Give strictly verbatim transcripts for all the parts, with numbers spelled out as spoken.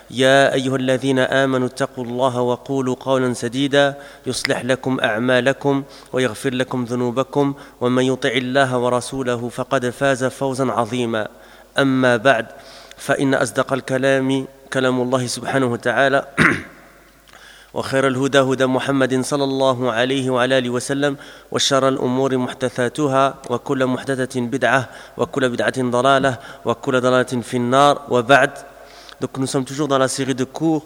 يا أيها الذين آمنوا اتقوا الله وقولوا قولا سديدا يصلح لكم أعمالكم ويغفر لكم ذنوبكم ومن يطع الله ورسوله فقد فاز فوزا عظيما أما بعد فإن أصدق الكلام كلام الله سبحانه وتعالى وخير الهدى هدى محمد صلى الله عليه وعلى آله وسلم وشر الأمور محدثاتها وكل محدثة بدعة وكل بدعة ضلالة وكل ضلالة في النار وبعد. Donc nous sommes toujours dans la série de cours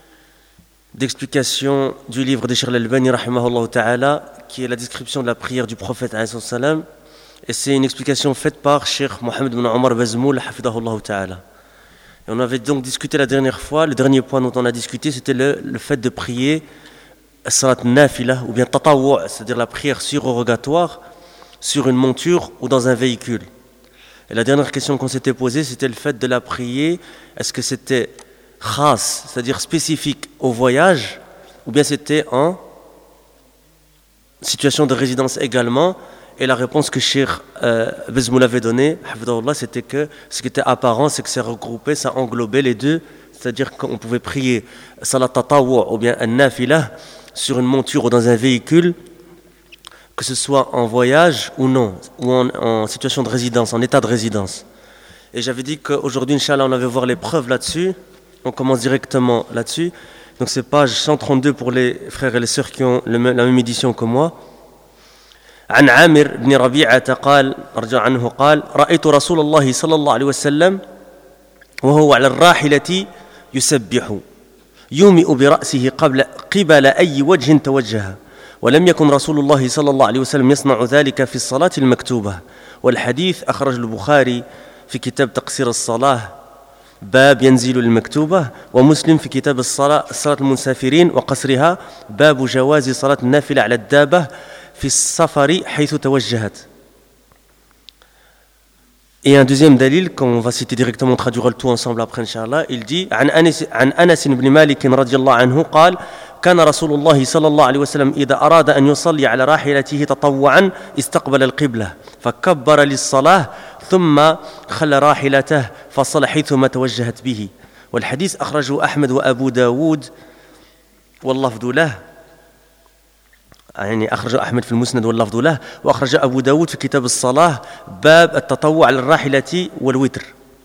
d'explication du livre de Cheikh Al-Albani rahimahullah ta'ala, qui est la description de la prière du prophète alayhi salam, et c'est une explication faite par Cheikh Mohamed ibn Omar Bazmoul hafidahullah ta'ala. Et on avait donc discuté la dernière fois, le dernier point dont on a discuté, c'était le, le fait de prier salat nafila ou bien tatawwu', c'est-à-dire la prière surrogatoire sur une monture ou dans un véhicule. Et la dernière question qu'on s'était posée, c'était le fait de la prier, est-ce que c'était khas, c'est-à-dire spécifique au voyage, ou bien c'était en situation de résidence également. Et la réponse que Cheikh euh, Bazmoul avait donnée, c'était que ce qui était apparent, c'est que ça regroupait, ça englobait les deux, c'est-à-dire qu'on pouvait prier salat tatawwu' ou bien an-nafila sur une monture ou dans un véhicule, que ce soit en voyage ou non, ou en, en situation de résidence, en état de résidence. Et j'avais dit qu'aujourd'hui, Inch'Allah, on avait voir les preuves là-dessus. On commence directement là-dessus. Donc c'est page cent trente-deux pour les frères et les sœurs qui ont le, la même édition que moi. عن عامر بن ربيعة قال رجع عنه قال رأيت رسول الله صلى الله عليه وسلم وهو على الراحلة يسبح يومئ برأسه قبل قبل أي وجه توجه ولم يكن رسول الله صلى الله عليه وسلم يصنع ذلك في الصلاة المكتوبة. والحديث أخرج البخاري في كتاب تقصير الصلاة باب ينزل المكتوبة ومسلم في كتاب الصلاة صلاة المسافرين وقصرها باب جواز صلاة النافلة على الدابة في السفر حيث توجهت. Et un deuxième dalil qu'on va citer directement, on traduira le tout ensemble après Inch'Allah. Il dit عن أنس عن أنس بن مالك رضي الله عنه قال كان رسول الله صلى الله عليه وسلم إذا أراد أن يصلي على راحلته تطوعا استقبل القبلة فكبر للصلاة ثم خلى راحلته فصلى حيثما توجهت به. والحديث أخرجه أحمد وأبو داود واللفظ له، يعني أخرج أحمد في المسند واللفظ له، وأخرج أبو داود في كتاب الصلاة باب التطوع على الراحلة والوتر.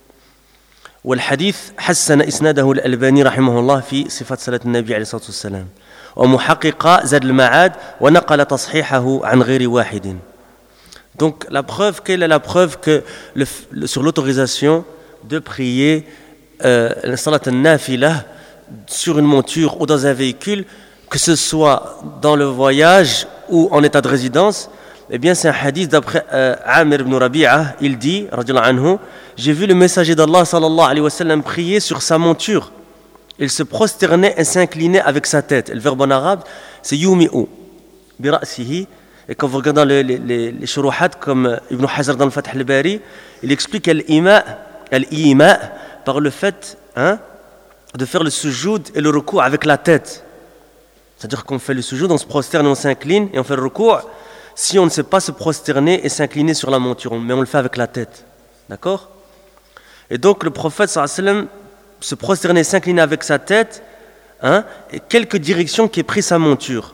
والحديث حسن إسناده الألباني رحمه الله في صفة صلاة النبي عليه الصلاة والسلام، ومحقق زاد المعاد ونقل تصحيحه عن غير واحد. Donc la preuve, quelle est la preuve que le, le, sur l'autorisation de prier euh, la salat al-nafila sur une monture ou dans un véhicule, que ce soit dans le voyage ou en état de résidence? Eh bien, c'est un hadith d'après euh, Amir ibn Rabi'a. Il dit, radiyallahu anhu, j'ai vu le messager d'Allah sallallahu alayhi wa sallam prier sur sa monture. Il se prosternait et s'inclinait avec sa tête. Le verbe en arabe, c'est yumi'u, bi ra'sihi. Et quand vous regardez les, les, les, les shuruhat comme Ibn Hajar dans le Fath al-Bari, il explique al-ima, al-ima par le fait hein, de faire le sujoud et le recours avec la tête. C'est-à-dire qu'on fait le sujoud, on se prosterne, on s'incline et on fait le recours. Si on ne sait pas se prosterner et s'incliner sur la monture, mais on le fait avec la tête. D'accord? Et donc le prophète sallallahu alayhi wa sallam se prosternait et s'inclinait avec sa tête, hein, et quelques directions qui est pris sa monture.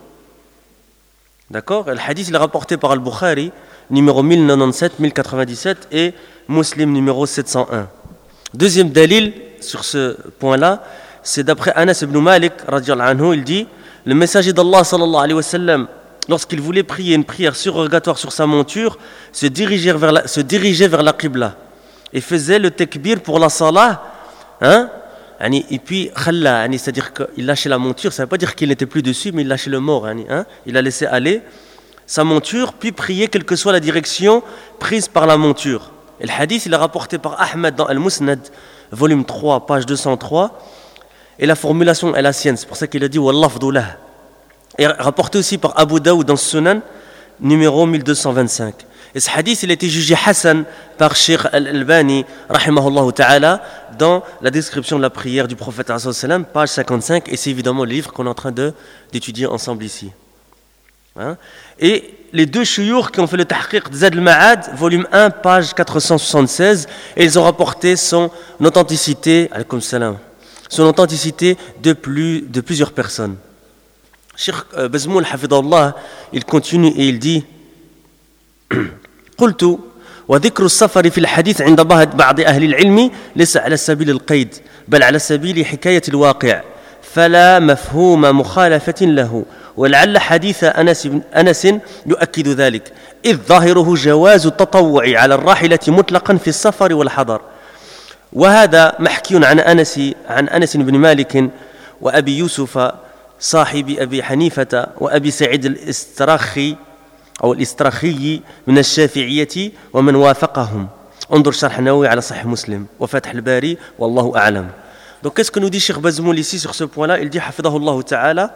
D'accord? Le hadith il est rapporté par Al-Bukhari, numéro mille quatre-vingt-dix-sept mille quatre-vingt-dix-sept et Muslim numéro sept cent un. Deuxième dalil sur ce point-là, c'est d'après Anas ibn Malik, radiyallahu anhu, il dit le messager d'Allah sallallahu alayhi wa sallam, lorsqu'il voulait prier une prière surrogatoire sur sa monture, se dirigeait vers la, se dirigeait vers la qibla et faisait le takbir pour la salah, hein, et puis khalla, c'est-à-dire qu'il lâchait la monture, ça ne veut pas dire qu'il n'était plus dessus, mais il lâchait le mort, hein, il a laissé aller sa monture, puis prier quelle que soit la direction prise par la monture. Et le hadith, il est rapporté par Ahmed dans Al-Musnad, volume trois, page deux cent trois, et la formulation est la sienne, c'est pour ça qu'il a dit wallafdu lah. Et rapporté aussi par Abu Daoud dans Sunan, numéro mille deux cent vingt-cinq. Et ce hadith, il a été jugé Hassan par Cheikh Al-Albani, rahimahullah ta'ala, dans la description de la prière du prophète, page cinquante-cinq, et c'est évidemment le livre qu'on est en train de, d'étudier ensemble ici. Hein? Et les deux chouyours qui ont fait le tahqiq de Zad al-Ma'ad, volume un, page quatre cent soixante-seize, et ils ont rapporté son authenticité, alaykoum salam, son authenticité de, plus, de plusieurs personnes. Cheikh Bazmoul, hafidahullah, il continue et il dit قلت وذكر السفر في الحديث عند بعض أهل العلم ليس على سبيل القيد بل على سبيل حكاية الواقع فلا مفهوم مخالفة له ولعل حديث أنس, أنس يؤكد ذلك إذ ظاهره جواز التطوع على الراحلة مطلقا في السفر والحضر وهذا محكي عن أنس عن أنس بن مالك وأبي يوسف صاحب أبي حنيفة وأبي سعيد الاستراخي أو الاستراخي من الشافعية ومن وافقهم انظر شرح النووي على صحيح مسلم وفتح الباري والله أعلم. Donc qu'est-ce que nous dit Cheikh Bazmoul ici sur ce point-là? Il dit hafidahullah ta'ala,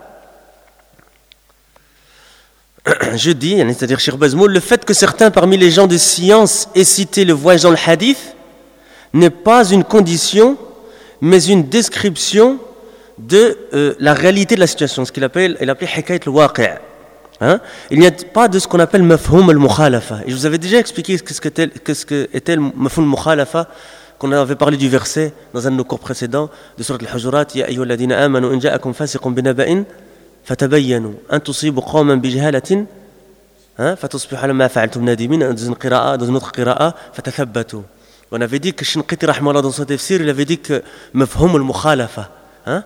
je dis, c'est-à-dire Cheikh Bazmoul, le fait que certains parmi les gens de science aient cité le voyage dans le hadith n'est pas une condition mais une description de euh, la réalité de la situation, ce qu'il appelle, il appelle hikayat al-waqi'. Hein? Il n'y a pas de ce qu'on appelle mafhoum al-mukhalafa. Et je vous avais déjà expliqué ce qu'était, ce qu'était le mafhoum al-mukhalafa, qu'on avait parlé du verset dans un de nos cours précédents de Surat al-Hujurat, Ya ayyuhalladhina amanu in ja'akum fasiqun binaba'in fatabayyanu an tusibu qawman bijahalatin fatusbihu ala ma fa'altum nadimin, dans une qira'a, dans une autre qira'a, fatathabbatu. On avait dit que Shinqiti rahimahullah dans son tafsir, il avait dit que mafhoum al-mukhalafa, hein?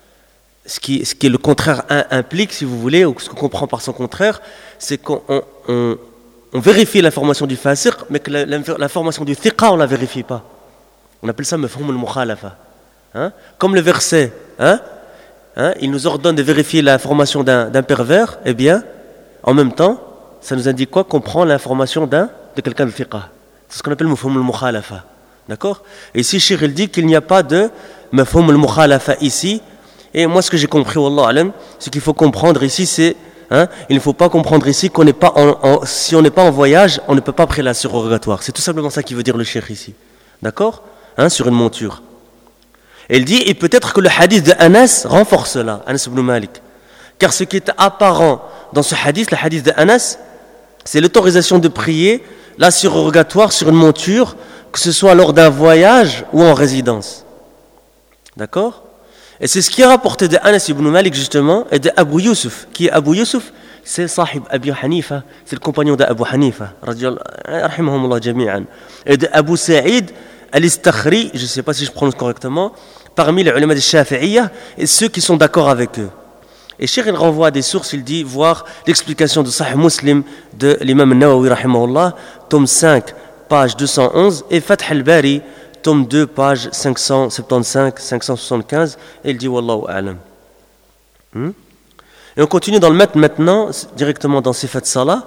Ce qui, ce qui est le contraire implique, si vous voulez, ou ce qu'on comprend par son contraire, c'est qu'on on, on, on vérifie l'information du fasiq, mais que la, l'information du thiqa, on ne la vérifie pas. On appelle ça mafhoum al-mukhalafa. Hein? Comme le verset, hein? Hein? Il nous ordonne de vérifier l'information d'un, d'un pervers, eh bien, en même temps, ça nous indique quoi? Qu'on prend l'information d'un, de quelqu'un de thiqa. C'est ce qu'on appelle mafhoum al-mukhalafa. D'accord? Et ici, Cheikh, il dit qu'il n'y a pas de mafhoum al-mukhalafa ici. Et moi, ce que j'ai compris, wallah alam, ce qu'il faut comprendre ici, c'est, hein, il ne faut pas comprendre ici qu'on n'est pas en, en, si on n'est pas en voyage, on ne peut pas prier la surrogatoire. C'est tout simplement ça qui veut dire le cheikh ici. D'accord? Hein, sur une monture. Et il dit, et peut-être que le hadith de Anas renforce cela, Anas ibn Malik. Car ce qui est apparent dans ce hadith, le hadith de Anas, c'est l'autorisation de prier la surrogatoire sur une monture, que ce soit lors d'un voyage ou en résidence. D'accord? Et c'est ce qui est rapporté de Anas ibn Malik justement et de Abu Yusuf. Qui est Abu Yusuf? C'est Sahib Abi Hanifa, c'est le compagnon d'Abu Hanifa, rahimahumullah jami'an. Et de Abu Sa'id al-Istakhri, je ne sais pas si je prononce correctement, parmi les ulama des Shafi'iyya et ceux qui sont d'accord avec eux. Et Cheikh il renvoie à des sources, il dit, voir l'explication de Sahih Muslim de l'imam Nawawi rahimahullah, tome cinq, page deux cent onze, et Fath al-Bari, tome deux, page cinq cent soixante-quinze, cinq cent soixante-quinze, et il dit Wallahu a'lam. Hmm? Et on continue dans le maître maintenant, directement dans Sifat Salah.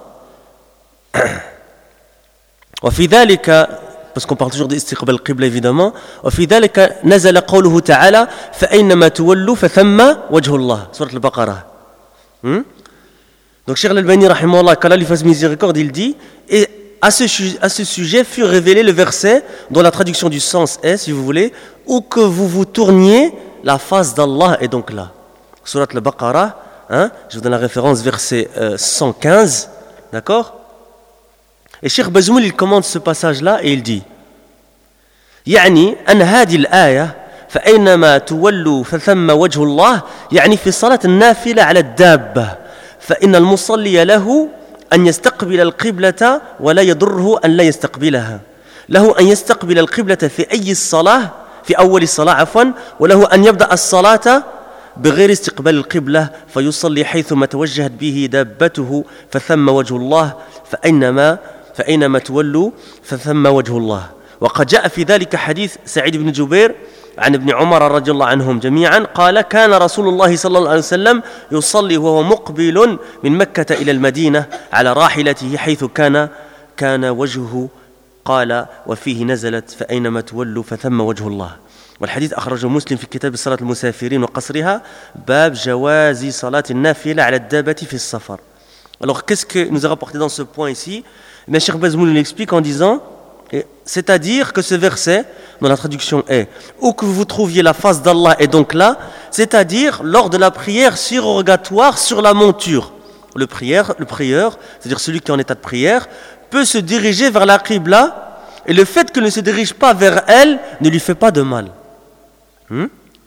وفي ذلك, parce qu'on parle toujours d'istiqbal qibla évidemment, وفي ذلك نزل قوله تعالى فأينما تولوا فثم وجه الله, Surat al-Baqarah. Hmm? Donc Cheikh Al-Albani rahimahullah, qu'Allah lui fasse miséricorde, il dit, et À ce, à ce sujet fut révélé le verset dont la traduction du sens est, si vous voulez, où que vous vous tourniez, la face d'Allah est donc là. Surat al-Baqarah, hein, je vous donne la référence, verset euh, cent quinze, d'accord? Et Cheikh Bazmoul, il commente ce passage-là et il dit يعني أن هذه الآية فأينما تولوا فثم وجه الله يعني في صلاة النافلة على الدابة فإن المصلي له أن يستقبل القبلة ولا يضره أن لا يستقبلها له أن يستقبل القبلة في أي الصلاة في أول الصلاة عفوا وله أن يبدأ الصلاة بغير استقبال القبلة فيصلي حيثما توجهت به دابته فثم وجه الله فأينما فأينما تولوا فثم وجه الله. وقد جاء في ذلك حديث سعيد بن جبير عن ابن عمر رضي الله عنهم جميعا قال كان رسول الله صلى الله عليه وسلم يصلي وهو مقبل من مكة إلى المدينة على راحلته حيث كان كان وجهه قال وفيه نزلت فأينما تولوا فثم وجه الله. والحديث أخرجه مسلم في كتاب صلاة المسافرين وقصرها باب جواز صلاة النافلة على الدابة في السفر. Alors qu'est-ce que nous a rapporté dans ce point ici? Mais Cheikh Bazmoul l'explique en disant, c'est-à-dire que ce verset, dont la traduction est « Où que vous trouviez la face d'Allah est donc là », c'est-à-dire lors de la prière surrogatoire sur la monture. Le prieur, le prieur, c'est-à-dire celui qui est en état de prière, peut se diriger vers la qibla et le fait qu'il ne se dirige pas vers elle ne lui fait pas de mal. Hmm?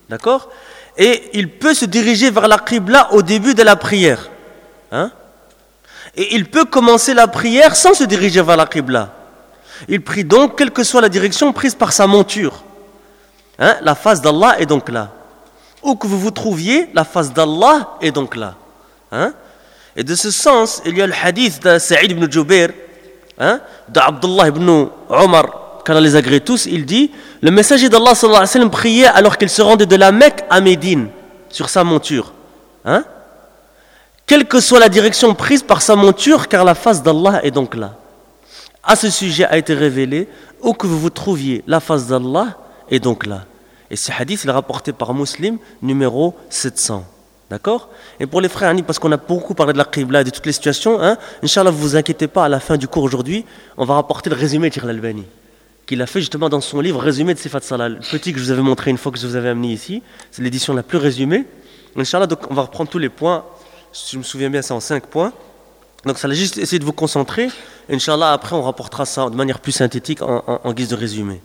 D'accord? Et il peut se diriger vers la qibla au début de la prière. Hein? Et il peut commencer la prière sans se diriger vers la qibla. Il prie donc, quelle que soit la direction prise par sa monture. Hein? La face d'Allah est donc là. Où que vous vous trouviez, la face d'Allah est donc là. Hein? Et de ce sens, il y a le hadith de Saïd ibn Jubair, hein, d'Abdullah ibn Omar, qu'Allah les agrée tous, il dit, le messager d'Allah sallallahu alayhi wa sallam priait alors qu'il se rendait de la Mecque à Médine, sur sa monture. Hein? Quelle que soit la direction prise par sa monture, car la face d'Allah est donc là. À ce sujet a été révélé, où que vous vous trouviez, la face d'Allah est donc là. Et ce hadith il est rapporté par Muslim, numéro sept cents. D'accord? Et pour les frères, parce qu'on a beaucoup parlé de la qibla et de toutes les situations, hein, Inch'Allah, vous vous inquiétez pas, à la fin du cours aujourd'hui, on va rapporter le résumé de Cheikh Al-Albani, qu'il a fait justement dans son livre Résumé de Sifat Salah. Le petit que je vous avais montré une fois que je vous avais amené ici, c'est l'édition la plus résumée. Inch'Allah, donc on va reprendre tous les points, si je me souviens bien, c'est en cinq points. Donc ça va juste essayer de vous concentrer. Inch'Allah, après on rapportera ça de manière plus synthétique en, en, en guise de résumé.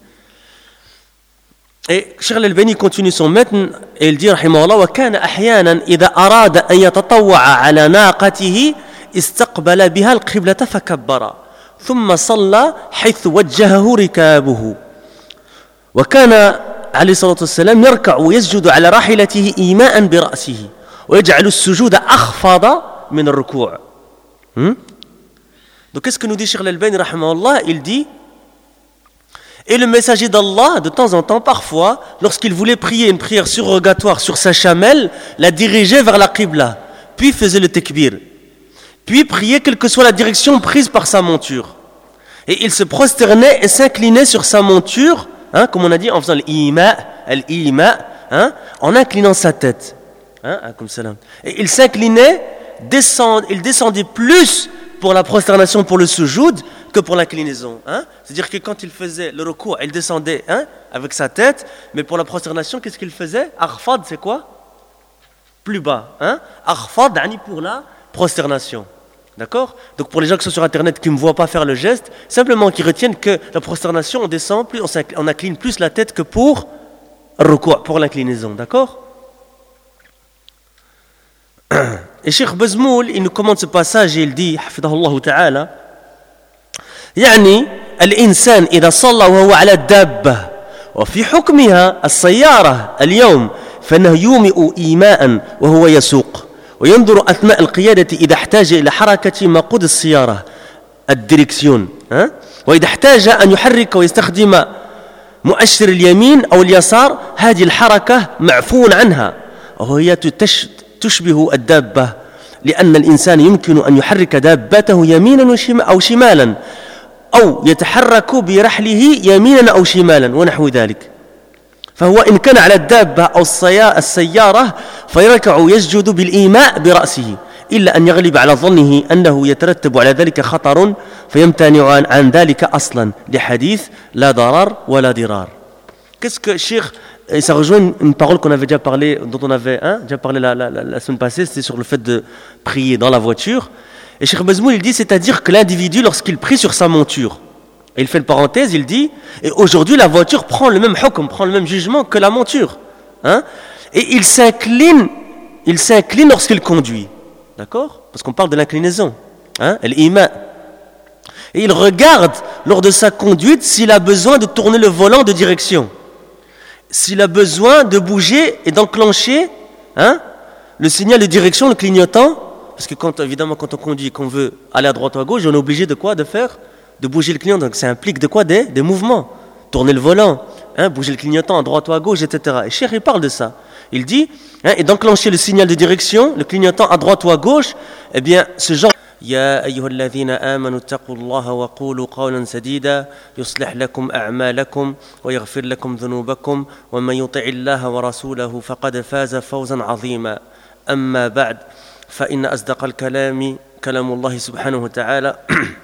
Et Cheikh Al-Albani continue son matn et il dit rahimahullah wa kana ahyanan idha arada an yatatawwa'a ala naqatihi istaqbala biha al-qiblata fakabbara thumma salla haythu wajjahahu rikabuhu wa kana alayhi salatu wassalam yarka'u wa yasjudu ala rahilatihi ima'an bi ra'sihi wa yaj'alu as-sujuda akhfada min ar-ruku'. Hmm? Donc qu'est-ce que nous dit Cheikh Al-Albani rahimahullah? Il dit, et le messager d'Allah, de temps en temps, parfois, lorsqu'il voulait prier une prière surrogatoire sur sa chamelle, la dirigeait vers la qibla, puis faisait le takbir, puis priait quelle que soit la direction prise par sa monture. Et il se prosternait et s'inclinait sur sa monture, hein, comme on a dit, en faisant l'ima, l'ima, hein, en inclinant sa tête. Hein, comme ça. Et il s'inclinait, descend, il descendait plus pour la prosternation, pour le sujoud, que pour l'inclinaison. Hein? C'est-à-dire que quand il faisait le recours, il descendait, hein, avec sa tête, mais pour la prosternation, qu'est-ce qu'il faisait? Arfad, c'est quoi? Plus bas. Hein? Arfad, pour la prosternation. D'accord? Donc pour les gens qui sont sur Internet, qui ne me voient pas faire le geste, simplement qu'ils retiennent que la prosternation, on descend plus, on, on incline plus la tête que pour le recours, pour l'inclinaison. D'accord? Et Cheikh Bazmoul, il nous commente ce passage et il dit, hafidahullah ta'ala, يعني الإنسان إذا صلى وهو على الدابة وفي حكمها السيارة اليوم فإنه يومئ إيماء وهو يسوق وينظر أثناء القيادة إذا احتاج إلى حركة مقود السيارة الديركسيون وإذا احتاج أن يحرك ويستخدم مؤشر اليمين أو اليسار هذه الحركة معفو عنها وهي تشبه الدابة لأن الإنسان يمكن أن يحرك دابته يمينا أو شمالا أو يتحرك برحله يمينا أو شمالا ونحو ذلك فهو إن كان على الدابة أو السيارة فيركع يسجد بالإيماء برأسه إلا أن يغلب على ظنه أنه يترتب على ذلك خطر فيمتنع عن, عن ذلك أصلا لحديث لا ضرر ولا ضرار. Qu'est-ce que Cheikh, et ça rejoint une parole qu'on avait déjà parlé, dont on avait hein, déjà parlé la, la, la, la semaine passée, c'était sur le fait de prier dans la voiture. Et Cheikh Bazmoul, il dit, c'est-à-dire que l'individu, lorsqu'il prie sur sa monture, et il fait une parenthèse, il dit, et aujourd'hui la voiture prend le même hukm, prend le même jugement que la monture. Hein, et il s'incline, il s'incline lorsqu'il conduit. D'accord? Parce qu'on parle de l'inclinaison. Hein, l'ima. Et il regarde, lors de sa conduite, s'il a besoin de tourner le volant de direction. S'il a besoin de bouger et d'enclencher hein, le signal de direction, le clignotant, parce que quand, évidemment quand on conduit et qu'on veut aller à droite ou à gauche, on est obligé de quoi? De faire? De bouger le clignotant. Donc ça implique de quoi? Des, des mouvements. Tourner le volant, hein, bouger le clignotant à droite ou à gauche, et cetera. Et Cheikh il parle de ça. Il dit, hein, et d'enclencher le signal de direction, le clignotant à droite ou à gauche, eh bien ce genre... يا أيها الذين آمنوا اتقوا الله وقولوا قولا سديدا يصلح لكم أعمالكم ويغفر لكم ذنوبكم ومن يطع الله ورسوله فقد فاز فوزا عظيما أما بعد فإن أصدق الكلام كلام الله سبحانه وتعالى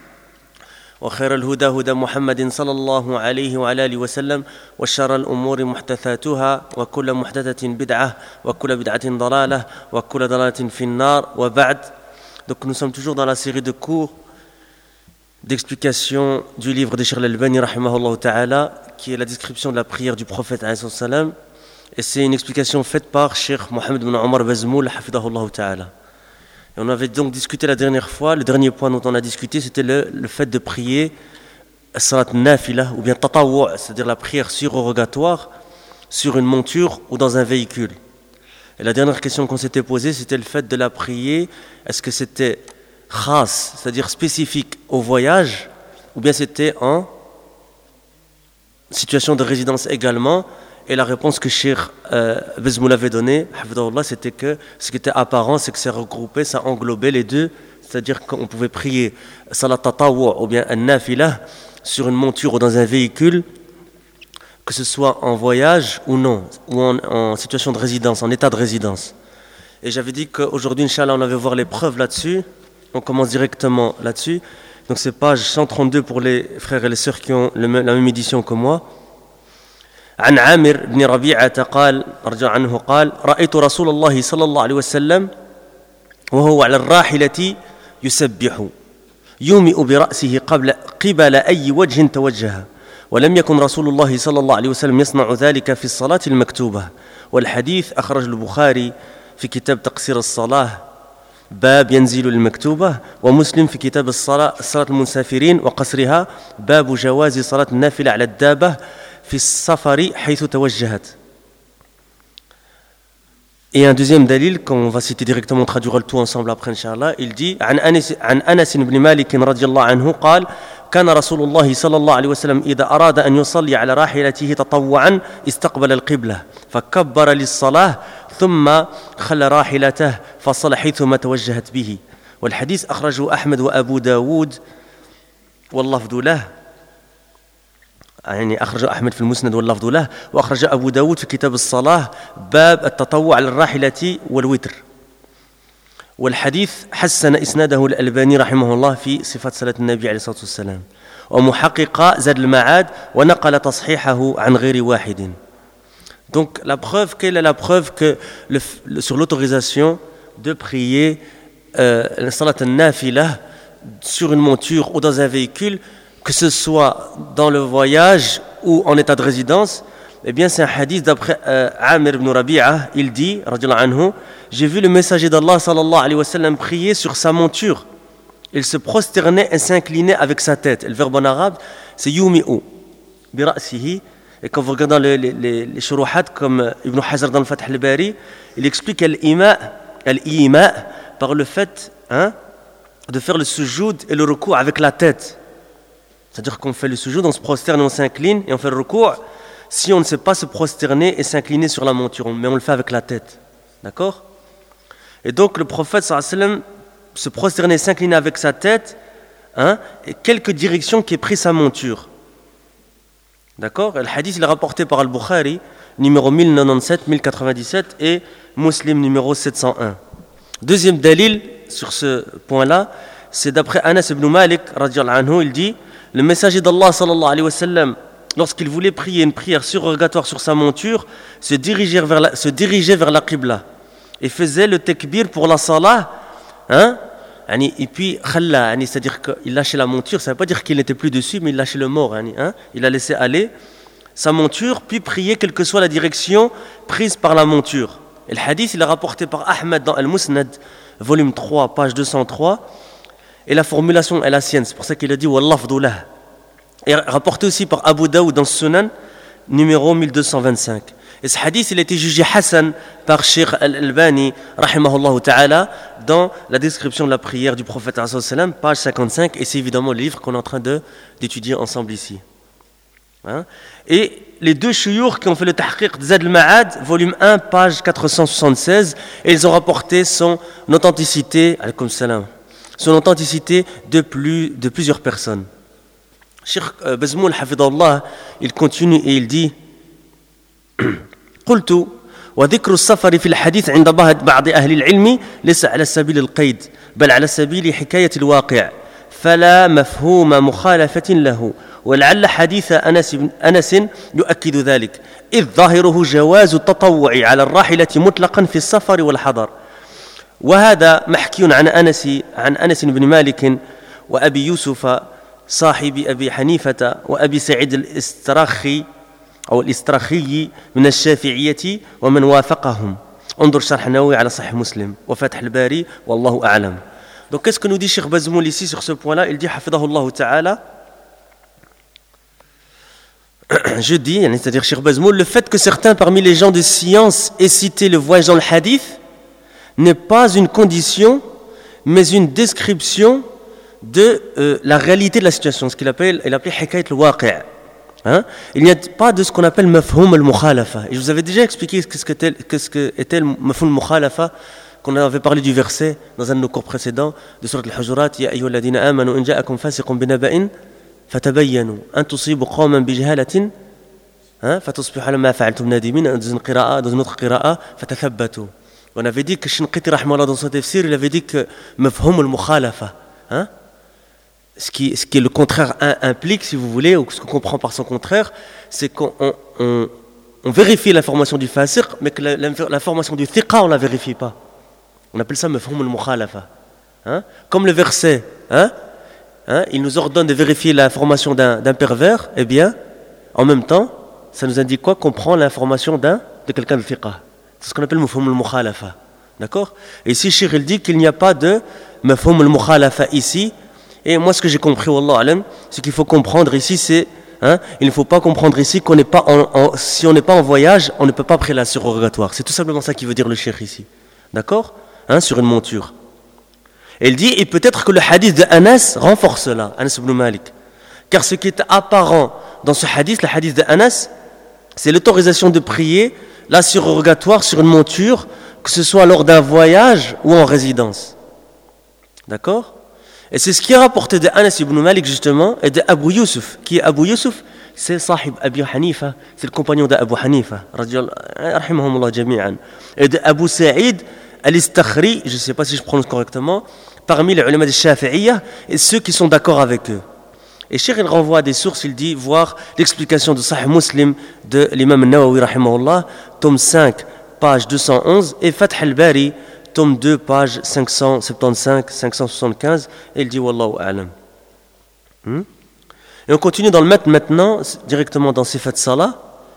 وخير الهدى هدى محمد صلى الله عليه وعلى آله وسلم وشر الأمور محدثاتها وكل محدثة بدعة وكل بدعة ضلالة وكل ضلالة في النار وبعد. Donc nous sommes toujours dans la série de cours d'explication du livre de Cheikh Al-Albani rahimahullah ta'ala qui est la description de la prière du prophète alayhi salam. Et c'est une explication faite par Cheikh Mohamed ibn Omar Bazmoul, hafidahullah ta'ala. Et on avait donc discuté la dernière fois, le dernier point dont on a discuté, c'était le, le fait de prier salat nafila, ou bien tatawwu', c'est-à-dire la prière surrogatoire, sur une monture ou dans un véhicule. Et la dernière question qu'on s'était posée, c'était le fait de la prier, est-ce que c'était khas, c'est-à-dire spécifique au voyage, ou bien c'était en situation de résidence également. Et la réponse que Cheikh euh, Bazmoul avait donnée, c'était que ce qui était apparent, c'est que ça regroupait, ça englobait les deux, c'est-à-dire qu'on pouvait prier salat tatawwu' ou bien an-nafila sur une monture ou dans un véhicule, que ce soit en voyage ou non, ou en, en situation de résidence, en état de résidence. Et j'avais dit qu'aujourd'hui, Inch'Allah, on avait voir les preuves là-dessus. On commence directement là-dessus. Donc c'est page cent trente-deux pour les frères et les sœurs qui ont le, la même édition que moi. عن عامر بن ربيعة قال رجع عنه قال رأيت رسول الله صلى الله عليه وسلم وهو على الراحلة يسبح يومئ برأسه قبل قبل أي وجه توجه ولم يكن رسول الله صلى الله عليه وسلم يصنع ذلك في الصلاة المكتوبة والحديث أخرج البخاري في كتاب تقصير الصلاة باب ينزل المكتوبة ومسلم في كتاب الصلاة صلاة المسافرين وقصرها باب جواز صلاة النافلة على الدابة في السفر حيث توجهت. Et un deuxième dalil qu'on va citer directement, on traduira le tout ensemble après Inch'Allah, il dit عن أنس عن أنس بن مالك رضي الله عنه قال كان رسول الله صلى الله عليه وسلم إذا أراد أن يصلي على راحلته تطوعا استقبل القبلة فكبر للصلاة ثم خلى راحلته فصلى حيثما توجهت به والحديث أخرجه أحمد وأبو داود واللفظ له يعني أخرج أحمد في المسند واللفظ له وأخرج أبو داود في كتاب الصلاة باب التطوع على الراحلة والوتر والحديث حسن إسناده الألباني رحمه الله في صفة صلاة النبي عليه الصلاة والسلام ومحقق زاد المعاد ونقل تصحيحه عن غير واحد. Donc la preuve, quelle est la preuve que le, le, sur l'autorisation de prier euh, la salat al-nafila sur une monture ou dans un véhicule, que ce soit dans le voyage ou en état de résidence, eh bien c'est un hadith d'après euh, Amir ibn Rabi'a, il dit, radiyallahu anhu, j'ai vu le messager d'Allah sallallahu alayhi wa sallam prier sur sa monture. Il se prosternait et s'inclinait avec sa tête. Et le verbe en arabe, c'est yumi'u, bi ra'sihi. Et quand vous regardez les, les, les, les shuruhat comme Ibn Hajar dans le Fath al-Bari, il explique al-ima, al-ima par le fait hein, de faire le sujoud et le recours avec la tête. C'est-à-dire qu'on fait le sujoud, on se prosterne et on s'incline, et on fait le recours si on ne sait pas se prosterner et s'incliner sur la monture, mais on le fait avec la tête. D'accord ? Et donc le prophète sallallahu alayhi wa sallam se prosternait et s'inclinait avec sa tête, hein, et quelques directions qui est pris sa monture. D'accord ? Le hadith il est rapporté par Al-Bukhari, numéro mille quatre-vingt-dix-sept mille quatre-vingt-dix-sept et Muslim numéro sept cent un. Deuxième dalil sur ce point-là, c'est d'après Anas ibn Malik, radiyallahu anhu, il dit le messager d'Allah sallallahu alayhi wa sallam, lorsqu'il voulait prier une prière surrogatoire sur sa monture, se dirigeait vers la, se dirigeait vers la qibla et faisait le takbir pour la salah, hein, et puis khalla, c'est-à-dire qu'il lâchait la monture, ça ne veut pas dire qu'il n'était plus dessus, mais il lâchait le mort, hein, il a laissé aller sa monture, puis prier quelle que soit la direction prise par la monture. Et le hadith, il est rapporté par Ahmed dans Al-Musnad, volume trois, page deux cent trois, et la formulation est la sienne, c'est pour ça qu'il a dit wallafdu lah. Et rapporté aussi par Abu Daoud dans Sunan, numéro mille deux cent vingt-cinq. Et ce hadith, il a été jugé Hassan par Cheikh Al-Albani, rahimahullah ta'ala, dans la description de la prière du prophète, page cinquante-cinq, et c'est évidemment le livre qu'on est en train de, d'étudier ensemble ici. Hein? Et les deux chouyours qui ont fait le tahqiq de Zad al-Ma'ad, volume un, page quatre cent soixante-seize, et ils ont rapporté son authenticité, alaykoum salam, son authenticité de, plus, de plusieurs personnes. Cheikh Bazmoul, hafidahullah, il continue et il dit قلت وذكر السفر في الحديث عند بعض أهل العلم ليس على سبيل القيد بل على سبيل حكاية الواقع فلا مفهوم مخالفة له ولعل حديث أنس, أنس يؤكد ذلك إذ ظاهره جواز التطوع على الراحلة مطلقا في السفر والحضر وهذا محكي عن أنس عن أنس بن مالك وأبي يوسف صاحب أبي حنيفة وأبي سعيد الاسترخي أو الاسترخي من الشافعية ومن وافقهم. انظر شرح النووي على صحيح مسلم وفتح الباري والله أعلم. Donc qu'est-ce que nous dit Cheikh Bazmoul ici sur ce point-là? Il dit Hafidahullah Ta'ala. Je dis, c'est-à-dire Cheikh Bazmoul, le fait que certains parmi les gens de science aient cité le voyage dans le hadith n'est pas une condition, mais une description de euh, la réalité de la situation, ce qu'il appelle, il appelait Hikayat al-Waqi'. Hein? Il n'y a pas de ce qu'on appelle Mafhoum al-Mukhalafa. Et je vous avais déjà expliqué ce qu'était, ce qu'était le Mafhoum al-Mukhalafa, qu'on avait parlé du verset dans un de nos cours précédents de Surat al-Hujurat, Ya ayyuhalladhina amanu in ja'akum fasiqun binaba'in فتبينوا أن تصيبوا قوما بجهالة فتصبحوا على ما فعلتم نادمين. Dans une qira'a, dans une autre qira'a, فتثبتوا. On avait dit que Shinqiti rahimahullah dans son tafsir, il avait dit que mafhoum al-mukhalafa, hein, ce qui ce qui le contraire implique, si vous voulez, ou ce qu'on comprend par son contraire, c'est qu'on on, on, on vérifie l'information du fasiq, mais que l'information du thiqa on la vérifie pas. On appelle ça mafhoum al-mukhalafa. Hein, comme le verset, hein, Hein, il nous ordonne de vérifier l'information d'un, d'un pervers, eh bien, en même temps, ça nous indique quoi? Qu'on prend l'information d'un, de quelqu'un de thiqa. C'est ce qu'on appelle mafhoum al-mukhalafa. D'accord? Et ici, Cheikh il dit qu'il n'y a pas de mafhoum al-mukhalafa ici. Et moi, ce que j'ai compris, wallah alam, ce qu'il faut comprendre ici, c'est, hein, il ne faut pas comprendre ici qu'on n'est pas en, en, si on n'est pas en voyage, on ne peut pas prier la surrogatoire. C'est tout simplement ça qui veut dire le Cheikh ici. D'accord? Hein, sur une monture. Et il dit, et peut-être que le hadith de Anas renforce cela, Anas ibn Malik. Car ce qui est apparent dans ce hadith, le hadith de Anas, c'est l'autorisation de prier la surrogatoire sur une monture, que ce soit lors d'un voyage ou en résidence. D'accord? Et c'est ce qui est rapporté de Anas ibn Malik justement, et de Abu Yusuf. Qui est Abu Yusuf? C'est Sahib Abi Hanifa, c'est le compagnon d'Abu Hanifa, rahimahumullah jami'an. Et de Abu Sa'id al-Istakhri, je ne sais pas si je prononce correctement, parmi les ulama des Shafi'iyya et ceux qui sont d'accord avec eux. Et Cheikh il renvoie à des sources, il dit, voir l'explication de Sahih Muslim de l'imam Nawawi rahimahullah, tome cinq, page deux cent onze, et Fath al-Bari, tome deux, page cinq cent soixante-quinze, cinq cent soixante-quinze, et il dit Wallahu a'lam. Hmm? Et on continue dans le maître maintenant, directement dans Sifat Salah.